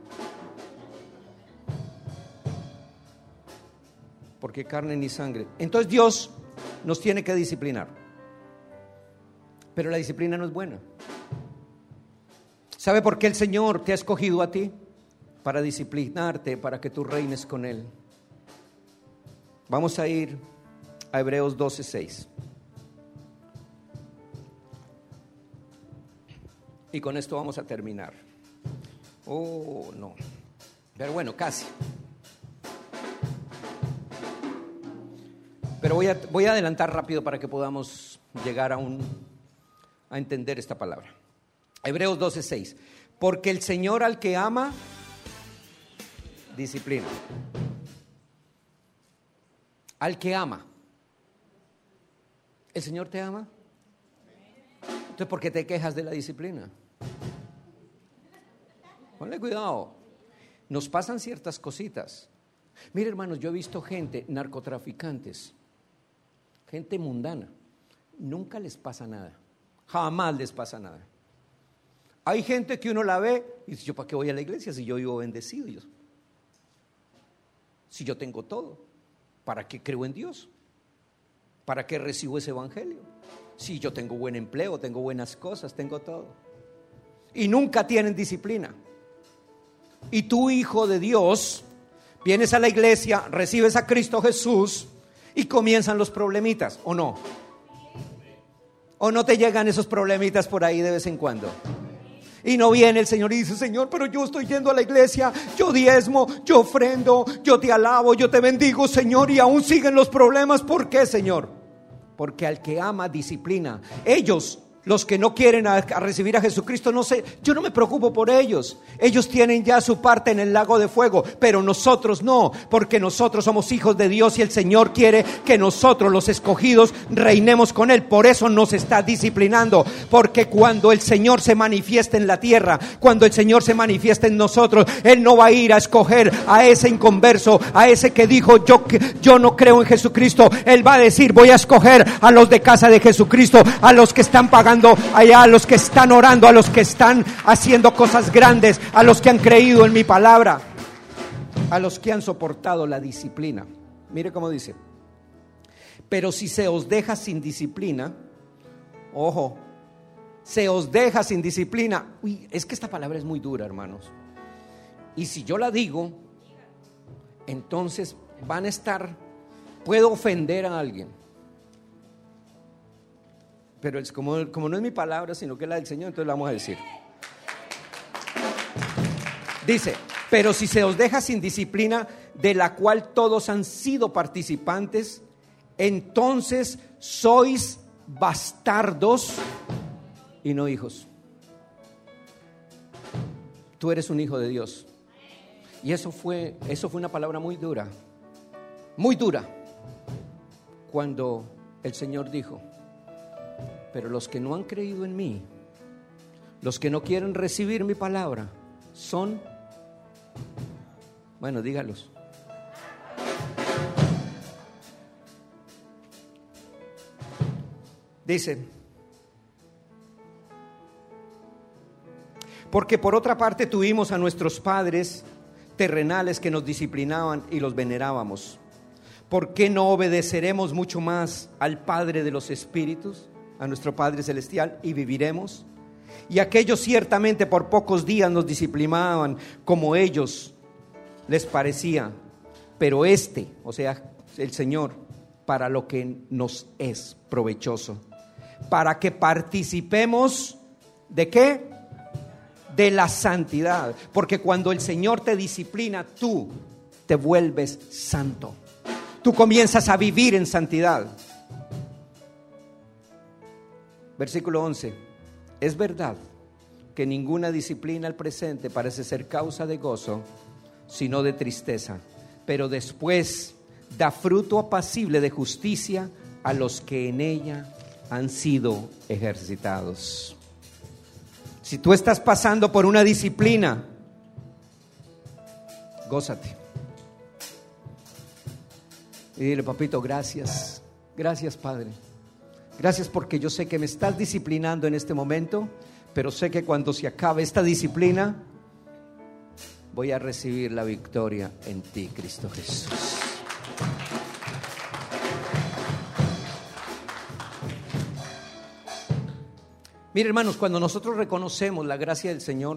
porque carne ni sangre. Entonces Dios nos tiene que disciplinar. Pero la disciplina no es buena. ¿Sabe por qué el Señor te ha escogido a ti? Para disciplinarte, para que tú reines con Él. Vamos a ir a Hebreos doce seis. Y con esto vamos a terminar. Oh, no. Pero bueno, casi. Pero voy a, voy a adelantar rápido para que podamos llegar a un... a entender esta palabra. Hebreos doce seis. Porque el Señor al que ama, disciplina. Al que ama. ¿El Señor te ama? Entonces, ¿por qué te quejas de la disciplina? Ponle cuidado. Nos pasan ciertas cositas. Mire, hermanos, yo he visto gente, narcotraficantes, gente mundana, nunca les pasa nada, jamás les pasa nada. Hay gente que uno la ve y dice, ¿yo para qué voy a la iglesia si yo vivo bendecido? Yo, si yo tengo todo, ¿para qué creo en Dios? ¿Para qué recibo ese evangelio? Si yo tengo buen empleo, tengo buenas cosas, tengo todo. Y nunca tienen disciplina. Y tú, hijo de Dios, vienes a la iglesia, recibes a Cristo Jesús y comienzan los problemitas, ¿o no? ¿O no te llegan esos problemitas por ahí de vez en cuando? Y no viene el Señor y dice, Señor, pero yo estoy yendo a la iglesia, yo diezmo, yo ofrendo, yo te alabo, yo te bendigo, Señor, y aún siguen los problemas. ¿Por qué, Señor? Porque al que ama, disciplina. Ellos, los que no quieren a, a recibir a Jesucristo, no sé, yo no me preocupo por ellos. Ellos tienen ya su parte en el lago de fuego, pero nosotros no, porque nosotros somos hijos de Dios y el Señor quiere que nosotros, los escogidos, reinemos con Él. Por eso nos está disciplinando, porque cuando el Señor se manifieste en la tierra, cuando el Señor se manifieste en nosotros, Él no va a ir a escoger a ese inconverso, a ese que dijo yo, yo no creo en Jesucristo. Él va a decir, voy a escoger a los de casa de Jesucristo, a los que están pagando allá, a los que están orando, a los que están haciendo cosas grandes, a los que han creído en mi palabra, a los que han soportado la disciplina. Mire cómo dice: pero si se os deja sin disciplina, ojo, se os deja sin disciplina. Uy, es que esta palabra es muy dura, hermanos. Y si yo la digo, entonces van a estar, puedo ofender a alguien. Pero es como, como no es mi palabra, sino que es la del Señor, entonces la vamos a decir. Dice, pero si se os deja sin disciplina, de la cual todos han sido participantes, entonces sois bastardos y no hijos. Tú eres un hijo de Dios. Y eso fue, eso fue una palabra muy dura, muy dura, cuando el Señor dijo, pero los que no han creído en mí, los que no quieren recibir mi palabra, son, bueno, dígalos. Dice, porque por otra parte tuvimos a nuestros padres terrenales que nos disciplinaban y los venerábamos. ¿Por qué no obedeceremos mucho más al Padre de los Espíritus, a nuestro Padre Celestial, y viviremos? Y aquellos ciertamente por pocos días nos disciplinaban como ellos les parecía, pero este, o sea, el Señor, para lo que nos es provechoso, para que participemos ¿de qué? De la santidad. Porque cuando el Señor te disciplina, tú te vuelves santo, tú comienzas a vivir en santidad. Versículo once. Es verdad que ninguna disciplina al presente parece ser causa de gozo, sino de tristeza, pero después da fruto apacible de justicia a los que en ella han sido ejercitados. Si tú estás pasando por una disciplina, gózate y dile, papito, gracias, gracias, Padre. Gracias porque yo sé que me estás disciplinando en este momento, pero sé que cuando se acabe esta disciplina voy a recibir la victoria en ti, Cristo Jesús. Mire, hermanos, cuando nosotros reconocemos la gracia del Señor,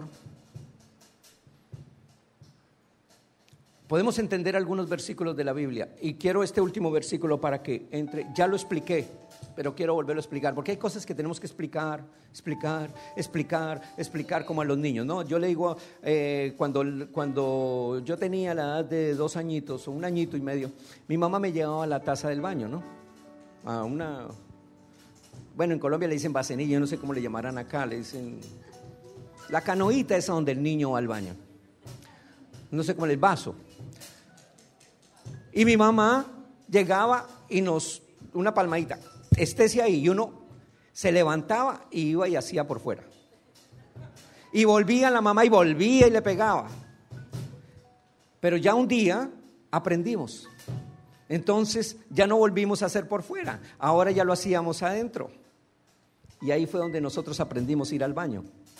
podemos entender algunos versículos de la Biblia. Y quiero este último versículo para que entre. Ya lo expliqué, pero quiero volverlo a explicar, porque hay cosas que tenemos que explicar, explicar, explicar, explicar como a los niños, ¿no? Yo le digo, eh, cuando, cuando yo tenía la edad de dos añitos o un añito y medio, mi mamá me llevaba a la taza del baño, ¿no? A una, bueno, en Colombia le dicen bacenilla, yo no sé cómo le llamarán acá, le dicen la canoita esa donde el niño va al baño, no sé cómo, el vaso. Y mi mamá llegaba y nos, una palmadita, estése ahí. Y uno se levantaba y iba y hacía por fuera. Y volvía la mamá y volvía y le pegaba. Pero ya un día aprendimos. Entonces ya no volvimos a hacer por fuera. Ahora ya lo hacíamos adentro. Y ahí fue donde nosotros aprendimos a ir al baño.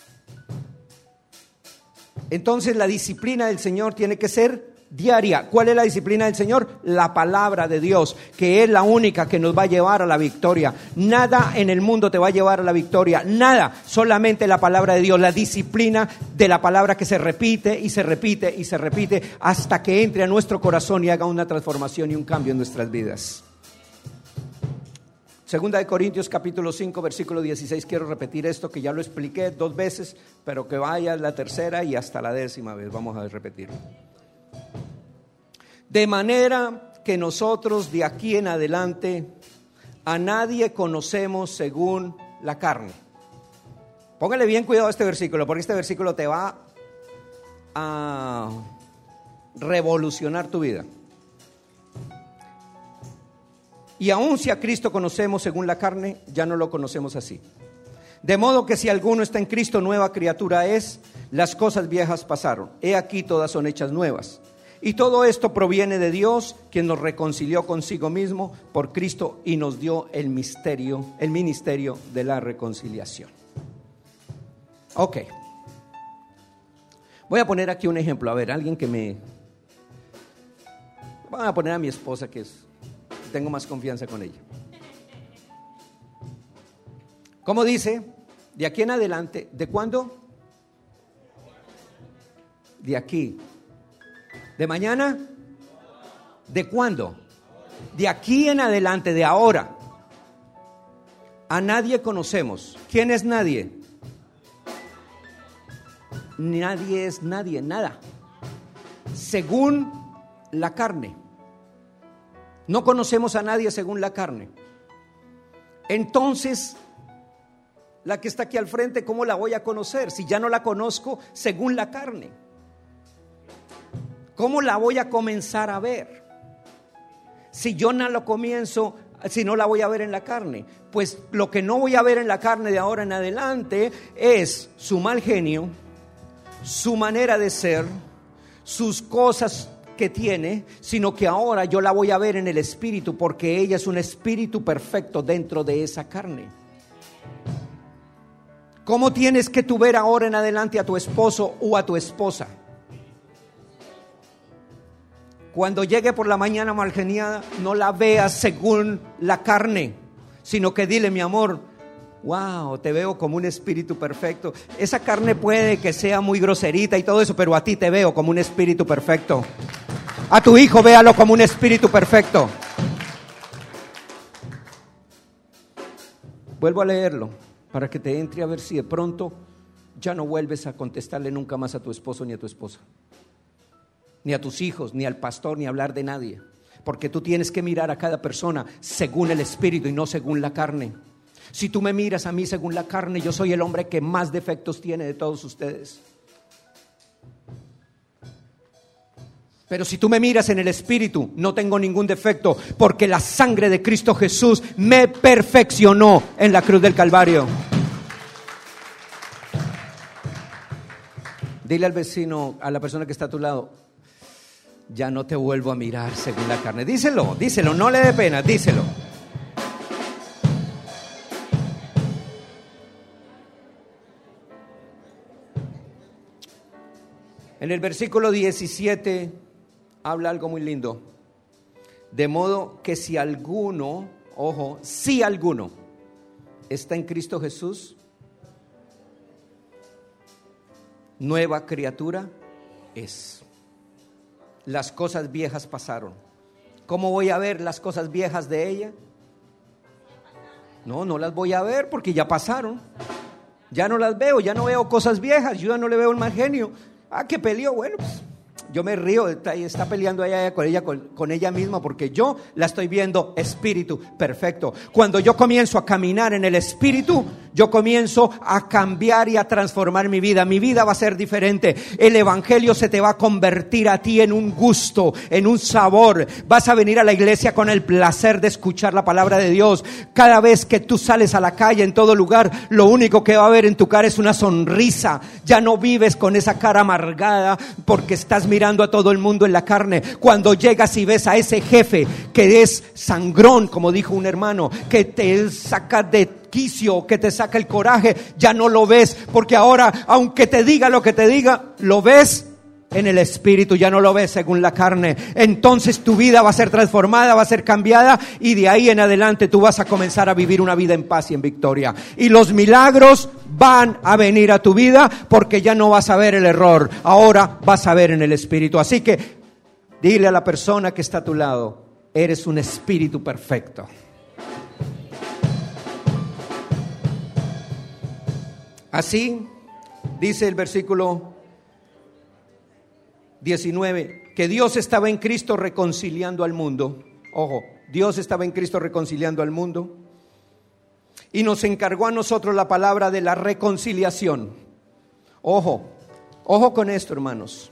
Entonces la disciplina del Señor tiene que ser diaria. ¿Cuál es la disciplina del Señor? La palabra de Dios, que es la única que nos va a llevar a la victoria. Nada en el mundo te va a llevar a la victoria, nada, solamente la palabra de Dios, la disciplina de la palabra que se repite y se repite y se repite hasta que entre a nuestro corazón y haga una transformación y un cambio en nuestras vidas. Segunda de Corintios capítulo cinco versículo dieciséis. Quiero repetir esto que ya lo expliqué dos veces, pero que vaya la tercera y hasta la décima vez. Vamos a repetirlo. De manera que nosotros de aquí en adelante a nadie conocemos según la carne. Póngale bien cuidado a este versículo, porque este versículo te va a revolucionar tu vida. Y aun si a Cristo conocemos según la carne, ya no lo conocemos así. De modo que si alguno está en Cristo, nueva criatura es, las cosas viejas pasaron, he aquí todas son hechas nuevas. Y todo esto proviene de Dios, quien nos reconcilió consigo mismo por Cristo y nos dio el misterio, el ministerio de la reconciliación. Ok. Voy a poner aquí un ejemplo. A ver, alguien que me... Voy a poner a mi esposa, que es... tengo más confianza con ella. ¿Cómo dice? De aquí en adelante. ¿De cuándo? De aquí. ¿De mañana? ¿De cuándo? De aquí en adelante, de ahora. A nadie conocemos. ¿Quién es nadie? Nadie es nadie, nada. Según la carne. No conocemos a nadie según la carne. Entonces, la que está aquí al frente, ¿cómo la voy a conocer? Si ya no la conozco según la carne. ¿Cómo la voy a comenzar a ver? Si yo no lo comienzo, si no la voy a ver en la carne. Pues lo que no voy a ver en la carne de ahora en adelante es su mal genio, su manera de ser, sus cosas que tiene, sino que ahora yo la voy a ver en el espíritu, porque ella es un espíritu perfecto dentro de esa carne. ¿Cómo tienes que tú ver ahora en adelante a tu esposo o a tu esposa? Cuando llegue por la mañana malgeniada, no la veas según la carne, sino que dile: mi amor, wow, te veo como un espíritu perfecto. Esa carne puede que sea muy groserita y todo eso, pero a ti te veo como un espíritu perfecto. A tu hijo véalo como un espíritu perfecto. Vuelvo a leerlo para que te entre a ver si de pronto ya no vuelves a contestarle nunca más a tu esposo ni a tu esposa, ni a tus hijos, ni al pastor, ni hablar de nadie. Porque tú tienes que mirar a cada persona según el espíritu y no según la carne. Si tú me miras a mí según la carne, yo soy el hombre que más defectos tiene de todos ustedes. Pero si tú me miras en el espíritu, no tengo ningún defecto, porque la sangre de Cristo Jesús me perfeccionó en la cruz del Calvario. Dile al vecino, a la persona que está a tu lado: ya no te vuelvo a mirar según la carne. Díselo, díselo, no le dé pena, díselo. En el versículo diecisiete habla algo muy lindo. De modo que si alguno, ojo, si alguno está en Cristo Jesús, nueva criatura es. Las cosas viejas pasaron. ¿Cómo voy a ver las cosas viejas de ella? No, no las voy a ver porque ya pasaron. Ya no las veo, ya no veo cosas viejas. Yo ya no le veo el mal genio. Ah, que peleó, bueno, pues yo me río, está, está peleando allá con ella, con, con ella misma, porque yo la estoy viendo espíritu perfecto. Cuando yo comienzo a caminar en el espíritu, yo comienzo a cambiar y a transformar mi vida. Mi vida va a ser diferente. El evangelio se te va a convertir a ti en un gusto, en un sabor. Vas a venir a la iglesia con el placer de escuchar la palabra de Dios. Cada vez que tú sales a la calle, en todo lugar, lo único que va a haber en tu cara es una sonrisa. Ya no vives con esa cara amargada porque estás mirando a todo el mundo en la carne. Cuando llegas y ves a ese jefe que es sangrón, como dijo un hermano, que te saca de quicio, que te saca el coraje, ya no lo ves, porque ahora, aunque te diga lo que te diga, lo ves en el espíritu, ya no lo ves según la carne. Entonces tu vida va a ser transformada, va a ser cambiada, y de ahí en adelante tú vas a comenzar a vivir una vida en paz y en victoria, y los milagros van a venir a tu vida, porque ya no vas a ver el error, ahora vas a ver en el espíritu. Así que dile a la persona que está a tu lado: eres un espíritu perfecto. Así dice el versículo diecinueve, que Dios estaba en Cristo reconciliando al mundo. Ojo, Dios estaba en Cristo reconciliando al mundo y nos encargó a nosotros la palabra de la reconciliación. Ojo, ojo con esto, hermanos.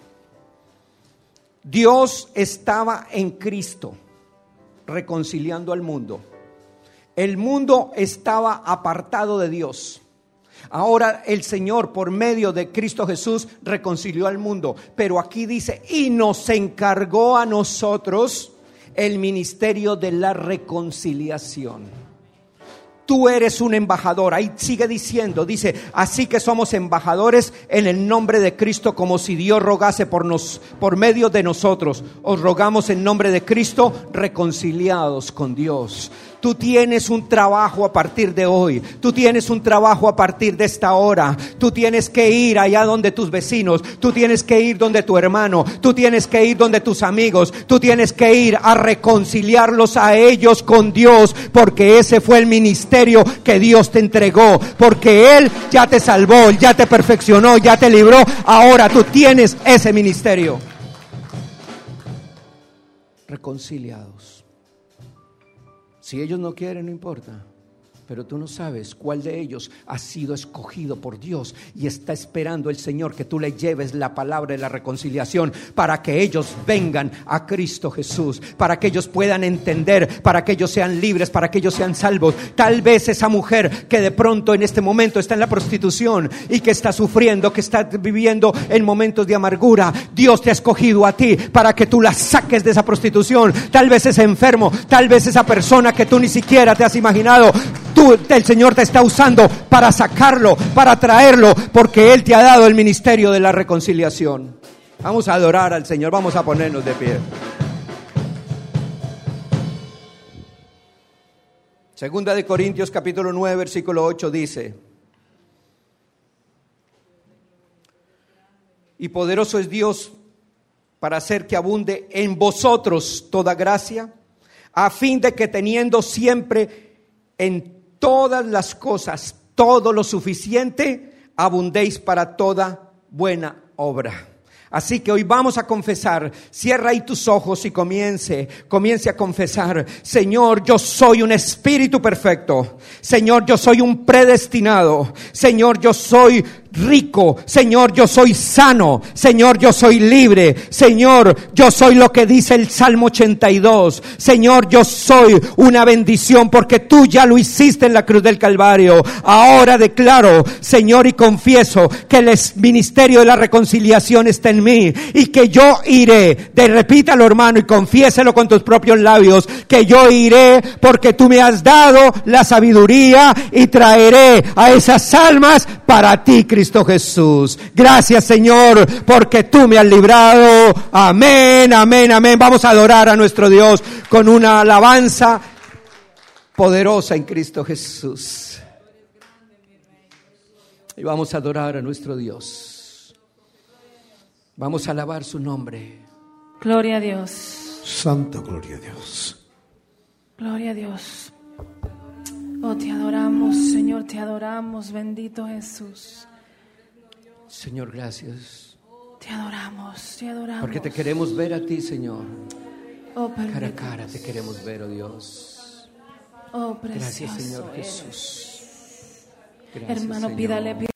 Dios estaba en Cristo reconciliando al mundo. El mundo estaba apartado de Dios. Ahora el Señor, por medio de Cristo Jesús, reconcilió al mundo. Pero aquí dice, y nos encargó a nosotros el ministerio de la reconciliación. Tú eres un embajador. Ahí sigue diciendo, dice, así que somos embajadores en el nombre de Cristo, como si Dios rogase por nos, por medio de nosotros. Os rogamos en nombre de Cristo, reconciliados con Dios. Tú tienes un trabajo a partir de hoy. Tú tienes un trabajo a partir de esta hora. Tú tienes que ir allá donde tus vecinos. Tú tienes que ir donde tu hermano. Tú tienes que ir donde tus amigos. Tú tienes que ir a reconciliarlos a ellos con Dios, porque ese fue el ministerio que Dios te entregó. Porque Él ya te salvó, ya te perfeccionó, ya te libró. Ahora tú tienes ese ministerio. Reconciliados. Si ellos no quieren, no importa, pero tú no sabes cuál de ellos ha sido escogido por Dios, y está esperando el Señor que tú le lleves la palabra de la reconciliación para que ellos vengan a Cristo Jesús, para que ellos puedan entender, para que ellos sean libres, para que ellos sean salvos. Tal vez esa mujer que de pronto en este momento está en la prostitución y que está sufriendo, que está viviendo en momentos de amargura, Dios te ha escogido a ti para que tú la saques de esa prostitución. Tal vez ese enfermo, tal vez esa persona que tú ni siquiera te has imaginado, Tú, el Señor te está usando para sacarlo, para traerlo, porque Él te ha dado el ministerio de la reconciliación. Vamos a adorar al Señor, vamos a ponernos de pie. Segunda de Corintios capítulo nueve, versículo ocho dice: y poderoso es Dios para hacer que abunde en vosotros toda gracia, a fin de que teniendo siempre en todas las cosas todo lo suficiente, abundéis para toda buena obra. Así que hoy vamos a confesar. Cierra ahí tus ojos y comience, comience a confesar: Señor, yo soy un espíritu perfecto. Señor, yo soy un predestinado. Señor, yo soy rico. Señor, yo soy sano. Señor, yo soy libre. Señor, yo soy lo que dice el Salmo ochenta y dos. Señor, yo soy una bendición porque tú ya lo hiciste en la cruz del Calvario. Ahora declaro, Señor, y confieso que el ministerio de la reconciliación está en mí, y que yo iré. De, repítalo, hermano, y confiéselo con tus propios labios, que yo iré porque tú me has dado la sabiduría, y traeré a esas almas para ti, Cristo Jesús. Gracias, Señor, porque tú me has librado. Amén, amén, amén. Vamos a adorar a nuestro Dios con una alabanza poderosa en Cristo Jesús. Y vamos a adorar a nuestro Dios. Vamos a alabar su nombre. Gloria a Dios. Santa gloria a Dios. Gloria a Dios. Oh, te adoramos, Señor, te adoramos, bendito Jesús. Señor, gracias. Te adoramos, te adoramos. Porque te queremos ver a ti, Señor. Oh, cara a cara te queremos ver, oh Dios. Oh, precioso gracias, Señor eres. Jesús. Gracias, Hermano, Señor. pídale, pídale